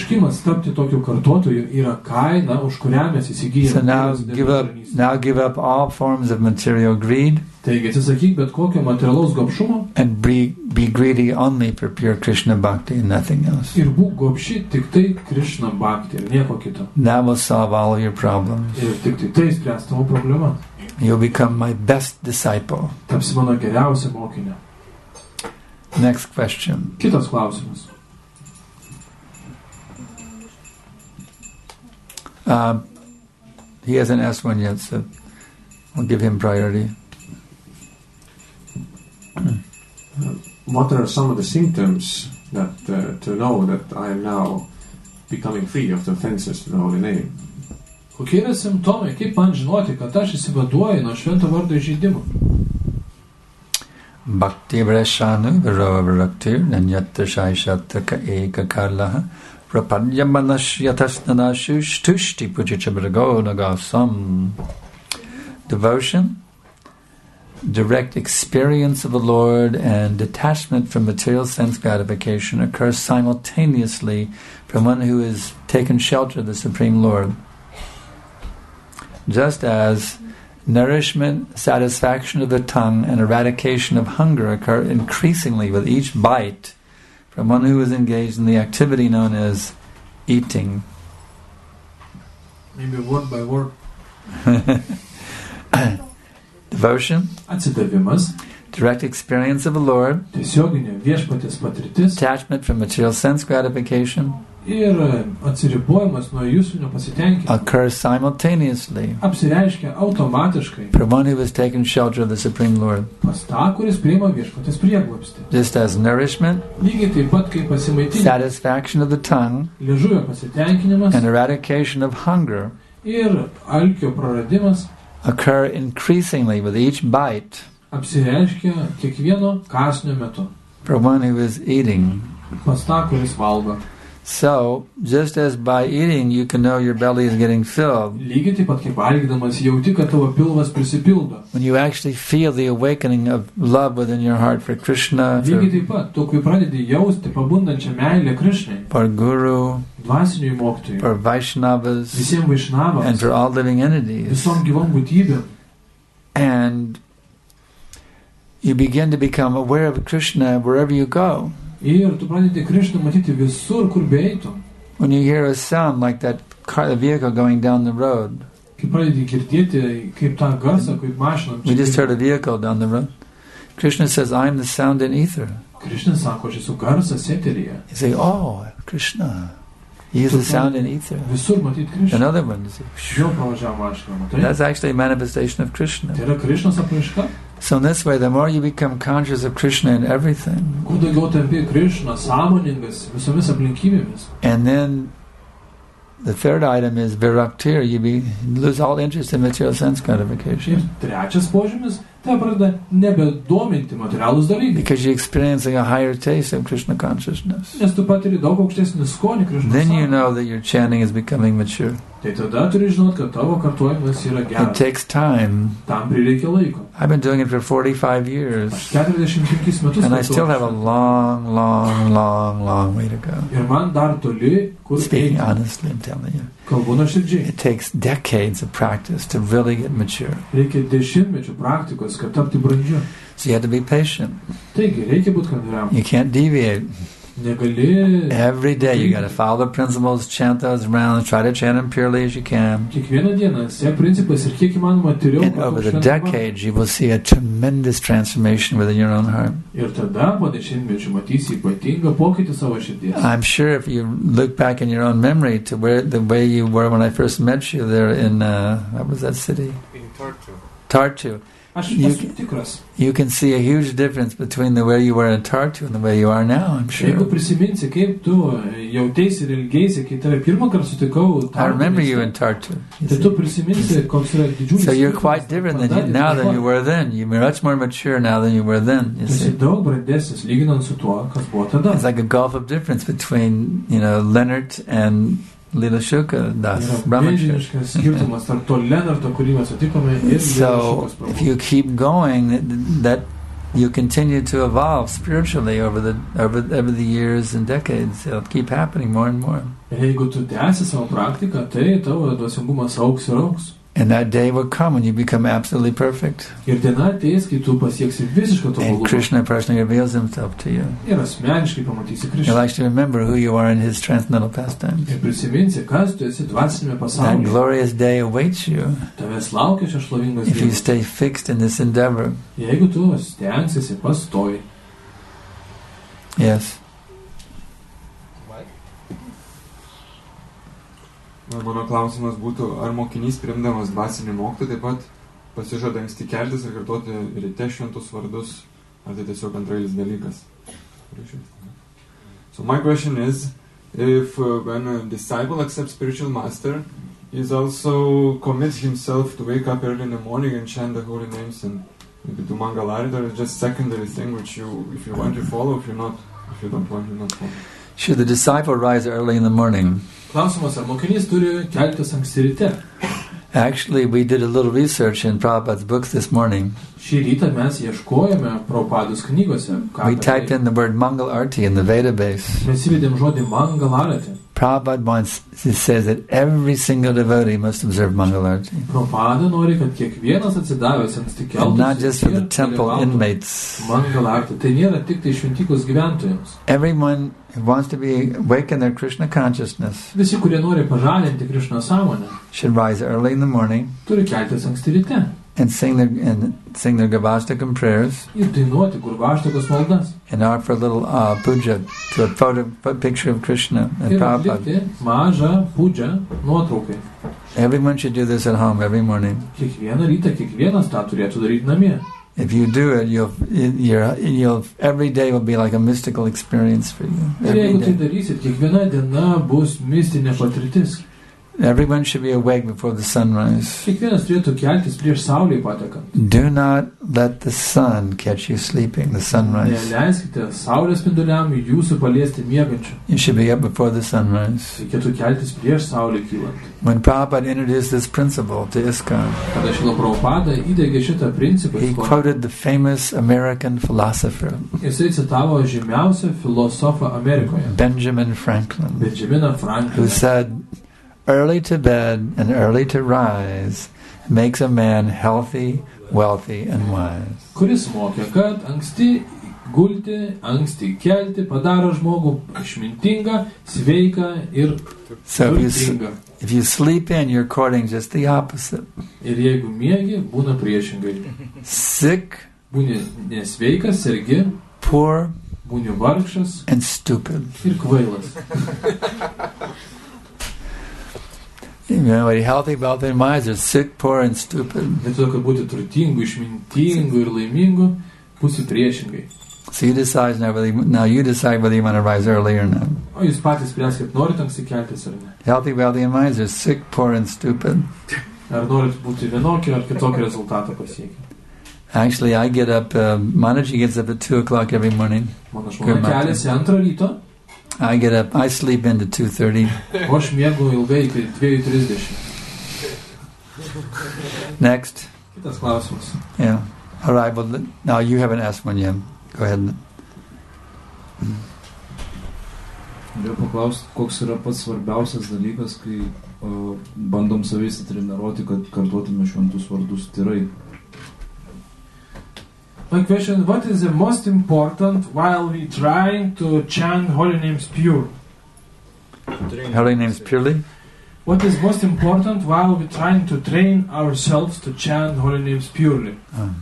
now give up all forms of material greed and be greedy only for pure Krishna bhakti and nothing else. That will solve all of your problems. You'll become my best disciple. Next question. Kitas klausimas. He hasn't asked one yet, so we'll give him priority. What are some of the symptoms that to know that I am now becoming free of the offenses to the holy name? Kokie yra simptomai, kaip man žinoti, kad aš įsivaduoju nuo švento vardo įžeidimo? Bhakti vreshanu viravraktir nanyatra shaishataka eka karlaha prapadyamanas yatasnanashush tushti pujichabrago nagasam. Devotion, direct experience of the Lord, and detachment from material sense gratification occurs simultaneously from one who has taken shelter of the Supreme Lord. Just as nourishment, satisfaction of the tongue, and eradication of hunger occur increasingly with each bite from one who is engaged in the activity known as eating. Maybe word by word. Devotion, direct experience of the Lord, detachment from material sense gratification occurs simultaneously for one who has taken shelter of the Supreme Lord. Just as nourishment, satisfaction of the tongue, and eradication of hunger occur increasingly with each bite for one who is eating. So, just as by eating you can know your belly is getting filled, when you actually feel the awakening of love within your heart for Krishna, for Guru, for Vaishnavas, and for all living entities, And you begin to become aware of Krishna wherever you go. Ir tu pradedi Krishną matyti visur, kur beeitum. When you hear a sound like that car, the vehicle going down the road. Kai pradedi girdėti kaip tą garsą, kaip mašiną. We just heard a vehicle down the road. Krishna says, I am the sound in ether. Krishna sako, aš esu garsas eteryje. You say, oh, Krishna. He is the sound in ether. Visur matyt Krishna. Another one. Vėl pravažiavo mašiną, matai? That's actually a manifestation of Krishna. Tai yra Krishnos apraiška. So in this way, the more you become conscious of Krishna in everything, kuo daugiau tampi Krishna sąmoningas visomis aplinkybėmis. And then the third item is viraktir. You lose all interest in material sense gratification. Ir trečias požymis, tai pradeda nebedominti materialūs dalykai. Because you're experiencing a higher taste of Krishna consciousness. Nes tu patiri daug aukštesnį skonį Krishna. Then you know that your chanting is becoming mature. Tai tada turi žinot, kad tavo kartojimas yra geras. It takes time. Tam prireikia laiko. I've been doing it for 45 years. Aš 45 metus. And I still have a long way to go. Ir man dar toli, kur Speaking honestly, I'm telling you. Kalbu nuoširdžiai. It takes decades of practice to really get mature. Reikia dešimtmečių praktikos, kad tapti brandžiu. So you have to be patient. Taigi, reikia būti kantriam. You can't deviate. Negali. Every day you got to follow the principles, chant those rounds, try to chant them purely as you can. Kiekvieną dieną sek principais ir kiek įmanoma tyriau. And over the decades you will see a tremendous transformation within your own heart. Ir tada po dešimtmečių matysi ypatingą pokytį savo širdies. I'm sure if you look back in your own memory to the way you were when I first met you there in what was that city? In Tartu. Tartu. You can see a huge difference between the way you were in Tartu and the way you are now, I'm sure. Jeigu prisiminsi, kaip tu jautėsi ir ilgėsi, kai tave pirmą kartą sutikau Tartu. I remember you in Tartu. Tai tu prisiminsi, koks yra didžiulis. So you're quite different now than you were then. You're much more mature now than you were then. You see. Daug brandesnis lyginant su tuo, kas buvo tada. It's like a gulf of difference between, Leonard and Lila Shuka Das Brahmacharya. So if you keep going, that you continue to evolve spiritually over the years and decades. It'll keep happening more and more. And that day will come when you become absolutely perfect. And Krishna personally reveals himself to you. You'll actually remember who you are in his transcendental pastimes. That glorious day awaits you if you stay fixed in this endeavor. Yes. Mano klausimas būtų, ar mokinys priimdamas dvasinį mokytoją taip pat pasižada anksti keltis ir kartoti ryte šventus vardus, ar tai tiesiog antrailis dalykas? So my question is, if when a disciple accepts spiritual master, he also commits himself to wake up early in the morning and chant the holy names and maybe do Mangalarita, or it's just secondary thing which you, if you want to follow, if you don't want to not follow. Should the disciple rise early in the morning? Klausimas, ar mokinys turi keltis anksti ryte? Actually, we did a little research in Prabhupada's books this morning. Šį rytą mes ieškojame Prabhupados knygose. We typed in the word Mangal Arati in the database. Mes įvedėm žodį Mangal Arati. Prabhupada says that every single devotee must observe Mangal Arati. Prabhupada nori, kad kiekvienas atsidavęs anksti keltųsi. And not just for the temple inmates. Mangal Arati. Tai nėra tik tai šventyklos gyventojams. Everyone who wants to be awaken their Krishna consciousness visi, kurie nori pažalinti Krishna sąmonę, should rise early in the morning turi keltis anksti ryte and sing their Gavastakam prayers ir dainuoti Gurvashtakos maldas and offer a little puja to a picture of Krishna and Prabhupada. Mažą puja nuotraukai. Everyone should do this at home every morning. Kiekvieną rytą kiekvienas tą turėtų daryti namie. If you do it, you'll every day will be like a mystical experience for you. Jeigu tai darysit, kiekviena diena bus mistinė patirtis. Everyone should be awake before the sunrise. Kiekvienas turėtų keltis prieš saulei patekant. Do not let the sun catch you sleeping, the sunrise. Neleiskite saulės spinduliam jūsų paliesti miegančių. You should be up before the sunrise. Reikėtų keltis prieš saulę kylant. When Prabhupada introduced this principle to ISKCON, kada Šrila Prabhupada įdiegė šitą principą, he quoted the famous American philosopher, jisai citavo žymiausią filosofą Amerikoje, Benjamin Franklin, Benjaminą Frankliną, who said, "Early to bed and early to rise makes a man healthy, wealthy, and wise. Kuris mokė, kad anksti gulti, anksti kelti padaro žmogų išmintingą, sveiką ir turtingą. If you sleep in, you're courting just the opposite. Ir jeigu miegi, būna priešingai. Sick, būni nesveikas, sergi, poor, būni vargšas, and stupid. Ir kvailas. Healthy, wealthy, and wise are sick, poor, and stupid. Vietoj, kad būti turtingu, išmintingu ir laimingu, būsi priešingai. So you decide now you decide whether you want to rise early or not. O jūs patys spręskit, norit anksti keltis ar ne. Healthy, wealthy, and wise are sick, poor, and stupid. Ar norit būti vienokį ar kitokį rezultatą pasiekti. Actually, I get up, Manaji gets up at 2 o'clock every morning. Mano žmona keliasi 2 ryto. I sleep into 2:30. O aš miegu ilgai iki 2:30. Next. Kitas klausimas. Yeah. All right, well, now you haven't asked one yet. Go ahead. Noriu paklausti, koks yra pats svarbiausias dalykas, kai bandom savais treniruoti, kad kartuotume šventus vardus tyrai. My question, what is the most important while we trying to chant holy names pure? Holy names purely? What is most important while we trying to train ourselves to chant holy names purely?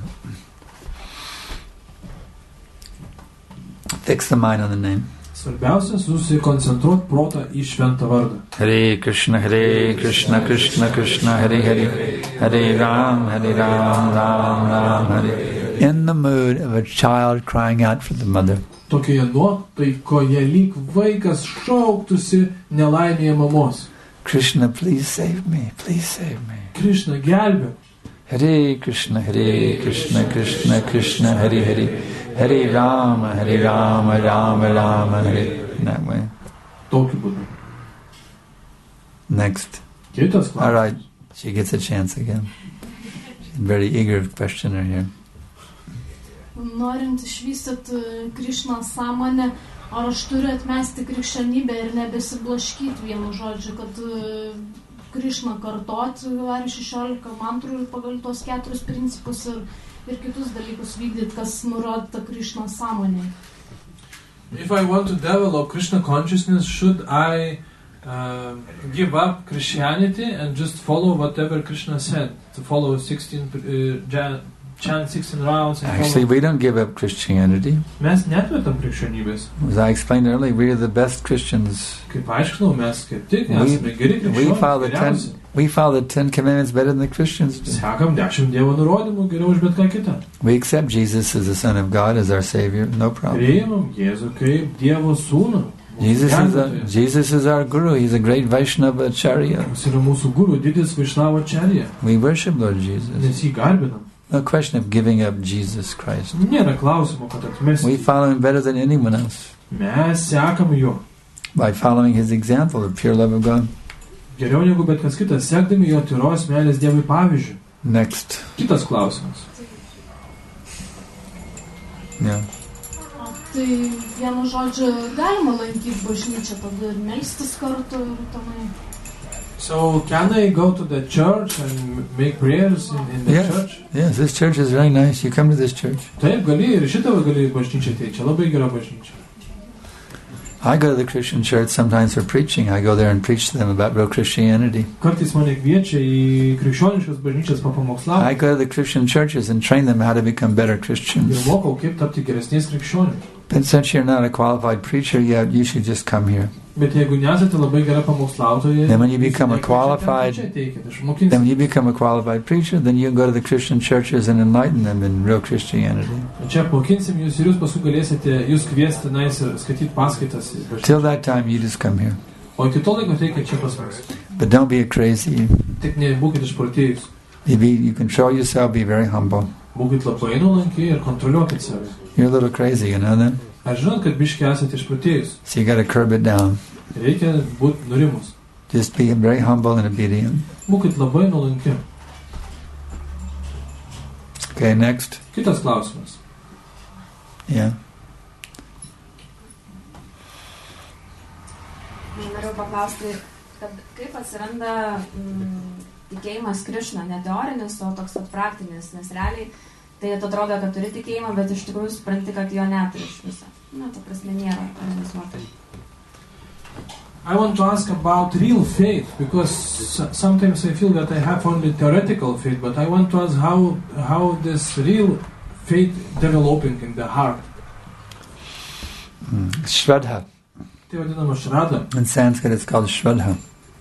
Fix the mind on the name. Svarbiausia, susikoncentruot protą į šventą vardą. Hare Krishna, Krishna Krishna, Hare Hare, Hare Ram, Ram Ram, Hare. In the mood of a child crying out for the mother. Tokioje nuotaikoje lyg vaikas šauktųsi nelaimėje mamos. Krishna, please save me, please save me. Krishna, gelbėk. Hare Krishna, Krishna Krishna, Hare Hare, Hare Rama, Rama Rama, Hare. In that way. Tokiu būdu. Next. Kitas klausimas. All right, she gets a chance again. She's a very eager questioner here. Norint išvystyti Krishna sąmonę, ar aš turiu atmesti krikščionybę ir nebesiblaškyti vienu žodžiu, kad Krishna kartoti ar 16 mantrų ir pagal tos 4 principus ir kitus dalykus vykdyti, kas nurodyta Krishna sąmonėje. If I want to develop Krishna consciousness, should I give up Christianity and just follow whatever Krishna said? To follow 16 chant 16 rounds and Actually, we don't give up Christianity. Mes netmetam krikščionybės. As I explained earlier, we are the best Christians. Kaip aiškinau, mes kaip tik esame geri krikščionys. We follow the 10 commandments better than the Christians do. Sekam 10 Dievo nurodymų geriau už bet ką kitą. We accept Jesus as the Son of God, as our Savior, no problem. Priimam Jėzų kaip Dievo sūnų. Jesus is our Guru. He's a great Vaishnava Acharya. Jis yra mūsų guru, didis Vaishnava Acharya. We worship Lord Jesus. Nes jį garbinam. No question of giving up Jesus Christ. Nėra klausimo, kad atmesti. We follow him better than anyone else. Mes sekam jo. By following his example of pure love of God. Geriau negu bet kas kitas, sekdami jo tyros meilės Dievui pavyzdžiu. Next. Kitas klausimas. Yeah. Tai vienu žodžiu galima lankyti bažnyčią tada ir melstis kartu ir tenai. So can I go to the church and make prayers in the church? Yes, this church is very nice. You come to this church. Taip, gali ir šitą gali bažnyčią ateiti. Čia labai gera bažnyčia. I go to the Christian church sometimes for preaching. I go there and preach to them about real Christianity. Kartais mane kviečia į krikščioniškas bažnyčias papamokslauti. I go to the Christian churches and train them how to become better Christians. Ir mokau, kaip tapti geresniais krikščioniais. But since you're not a qualified preacher yet, you should just come here. Bet jeigu nesate labai gera pamokslautoja, then when you become a qualified preacher, then you can go to the Christian churches and enlighten them in real Christianity. Čia apmokinsim jūs ir jūs paskui galėsite jūs kviesti tenais ir skaityti paskaitas. Till that time, you just come here. O iki to laiko ateikite čia pas mus. But don't be a crazy. Tik nebūkite išprotėjus. You control yourself, be very humble. Būkite labai nuolanki ir kontroliuokite save. You're a little crazy, you know that? Ar žinot, kad biškį esate išprotėjus? So you got to curb it down. Reikia būti nurimus. Just be very humble and obedient. Būkite labai nuolanki. Okay, next. Kitas klausimas. Yeah. Noriu paklausti, kad kaip atsiranda tikėjimas Krišna, ne teorinis, o toks praktinis, nes realiai tai atrodo, kad turi tikėjimą, bet iš tikrųjų supranti, kad jo neturi iš viso. Na, ta prasme, nėra realizuota. I want to ask about real faith, because sometimes I feel that I have only theoretical faith, but I want to ask how this real faith developing in the heart. Shraddha. In Sanskrit it's called Shraddha.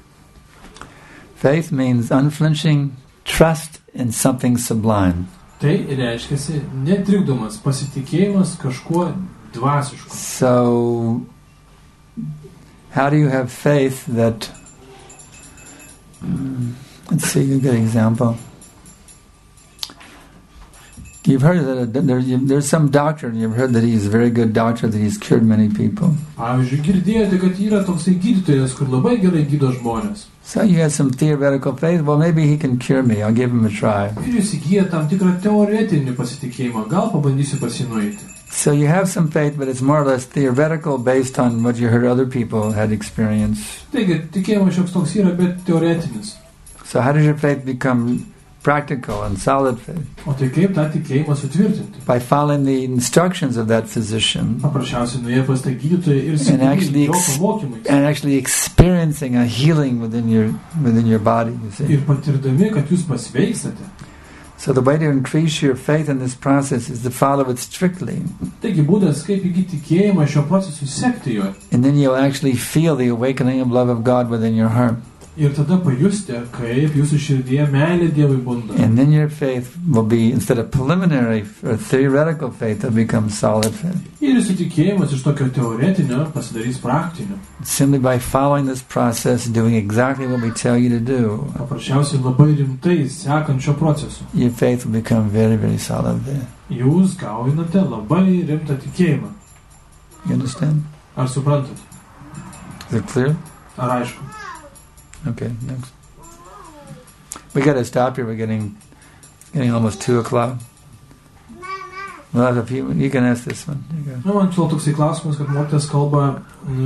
Faith means unflinching trust in something sublime. Tai reiškia netrikdomas pasitikėjimas kažkuo dvasišku. So, how do you have faith that... let's see, a good example. You've heard that there's some doctor, and you've heard that he's a very good doctor, that he's cured many people. So you have some theoretical faith, well, maybe he can cure me, I'll give him a try. So you have some faith, but it's more or less theoretical based on what you heard other people had experienced. So how does your faith become practical and solid faith? By following the instructions of that physician and actually experiencing a healing within your body, you see. So the way to increase your faith in this process is to follow it strictly. And then you'll actually feel the awakening of love of God within your heart. And then your faith will be, instead of preliminary or theoretical faith, it'll become solid faith. Simply by following this process, doing exactly what we tell you to do, your faith will become very, very solid there. You understand? Is it clear? Okay, next. We got to stop here. We're getting almost 2:00. We'll have a few. You can ask this one. Man kilo toksai klausimas, kad mokytojas kalba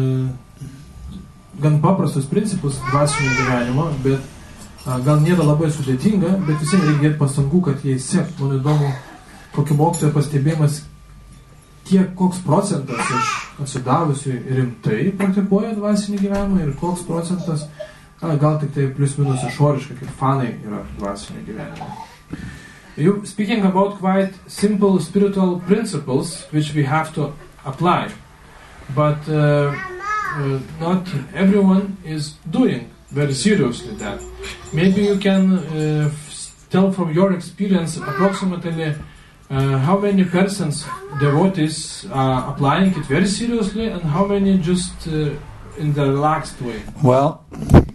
gan paprastus principus dvasinio gyvenimo, bet gal nėra labai sudėtinga, bet visiems reikia pastangų, kad jie sektų. Man įdomu, kokio mokytojo pastebėjimas, koks procentas iš atsidavusių rimtai praktikuoja dvasinį gyvenimą ir koks procentas gal tik tai plius minus išoriškai, kaip fanai yra dvasinio gyvenimo. You speaking about quite simple spiritual principles which we have to apply, but not everyone is doing very seriously that. Maybe you can tell from your experience approximately how many persons, devotees, are applying it very seriously and how many just in the relaxed way? Well,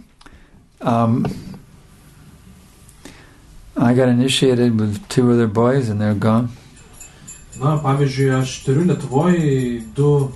I got initiated with 2 other boys and they're gone. Na, pavyzdžiui, aš turiu Lietuvoje 2.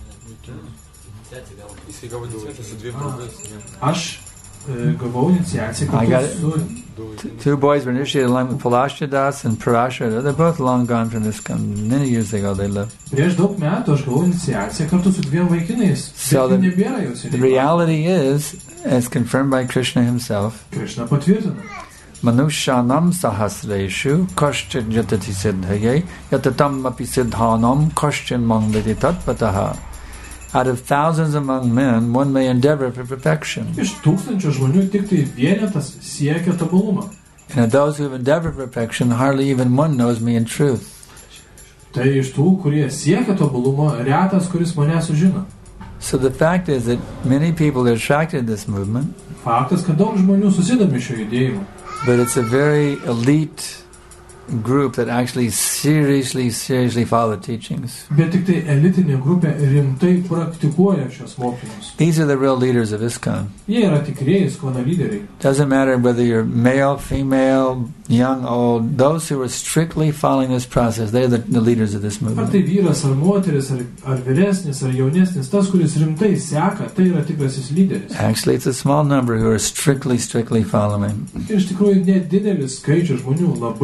Aš gavau iniciaciją kartu su 2 boys were initiated along with Palashyadas and Parashara. They're both long gone from this country. Many years ago they lived. Prieš daug metų aš gavau iniciaciją kartu su 2 vaikinais. So the reality is, as confirmed by Krishna himself, Krishna patvirtina. Manushanam sahasreshu kaschit jatati siddhaye yatatam api siddhanam kaschin mangviti tatpataha. Out of thousands among men, one may endeavor for perfection. Iš tūkstančių žmonių tik tai vienetas siekia tobulumą. And of those who have endeavored for perfection, hardly even one knows me in truth. Tai iš tų, kurie siekia tobulumo, retas, kuris mane sužino. So the fact is that many people are attracted to this movement. Faktas, kad daug žmonių susidomi šio judėjimu. But it's a very elite group that actually seriously follow the teachings. Bet tik tai elitinė grupė rimtai praktikuoja šios mokymus. These are the real leaders of ISKCON. Jie yra tikrieji ISKCON lyderiai. Doesn't matter whether you're male, female, young, old. Those who are strictly following this process, they're the leaders of this movement. Ar tai vyras, ar moteris, ar vyresnis, ar jaunesnis, tas, kuris rimtai seka, tai yra tikrasis lyderis. Actually, it's a small number who are strictly following. Iš tikrųjų, nedidelis skaičius žmonių labai griežtai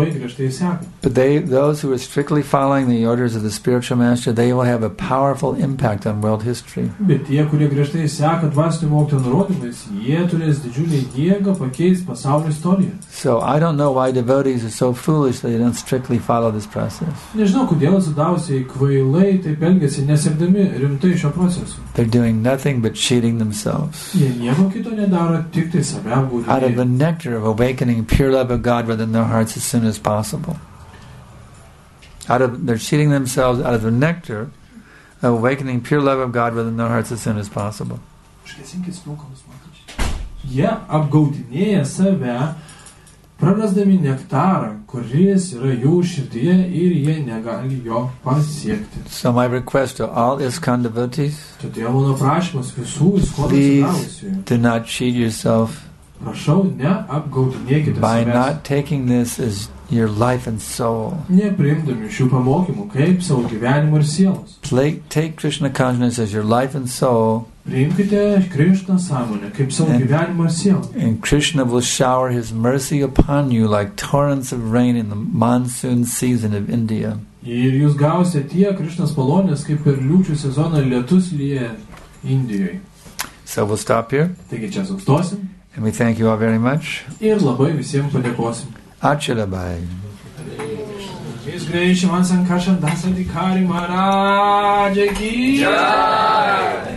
jais seka. But those who are strictly following the orders of the spiritual master, they will have a powerful impact on world history. Bet tie, kurie griežtai seka dvasinio mokytojo nurodymais, jie turės didžiulį jėgą pakeisti pasaulio istoriją. So I don't know why devotees are so foolish that they don't strictly follow this process. Nežinau, kodėl sudausiai kvailai taip elgiasi, nesiekdami rimtai šio proceso. They're doing nothing but cheating themselves. Jie nieko kito nedaro, tik tai save apgaudinėja. Out of the nectar of awakening pure love of God within their hearts as soon as possible. They're cheating themselves out of the nectar of awakening pure love of God within their hearts as soon as possible. Jie apgaudinėja save, prarasdami nektarą, kuris yra jų širdyje ir jie negali jo pasiekti. So my request to all ISKCON devotees, Todėl mano prašymas visų ISKCON please atsidavusiųjų. do not cheat yourself Prašau, neapgaudinėkite by savęs. not taking this as your life and soul. Nepriimdami šių pamokymų kaip savo gyvenimo ir sielos. Take Krishna consciousness as your life and soul, Priimkite Krishna sąmonę kaip savo gyvenimo ir sielą. and Krishna will shower his mercy upon you like torrents of rain in the monsoon season of India. Ir jūs gausite tiek Krishnos malonės, kaip ir liūčių sezoną lietus lyja Indijoje. So we'll stop here. Taigi čia sustosim And we thank you all very much. ir labai visiems padėkosim. Achalabai. His Grace Shivan Sankarshan Dasadikari Maharaj Ki Jai.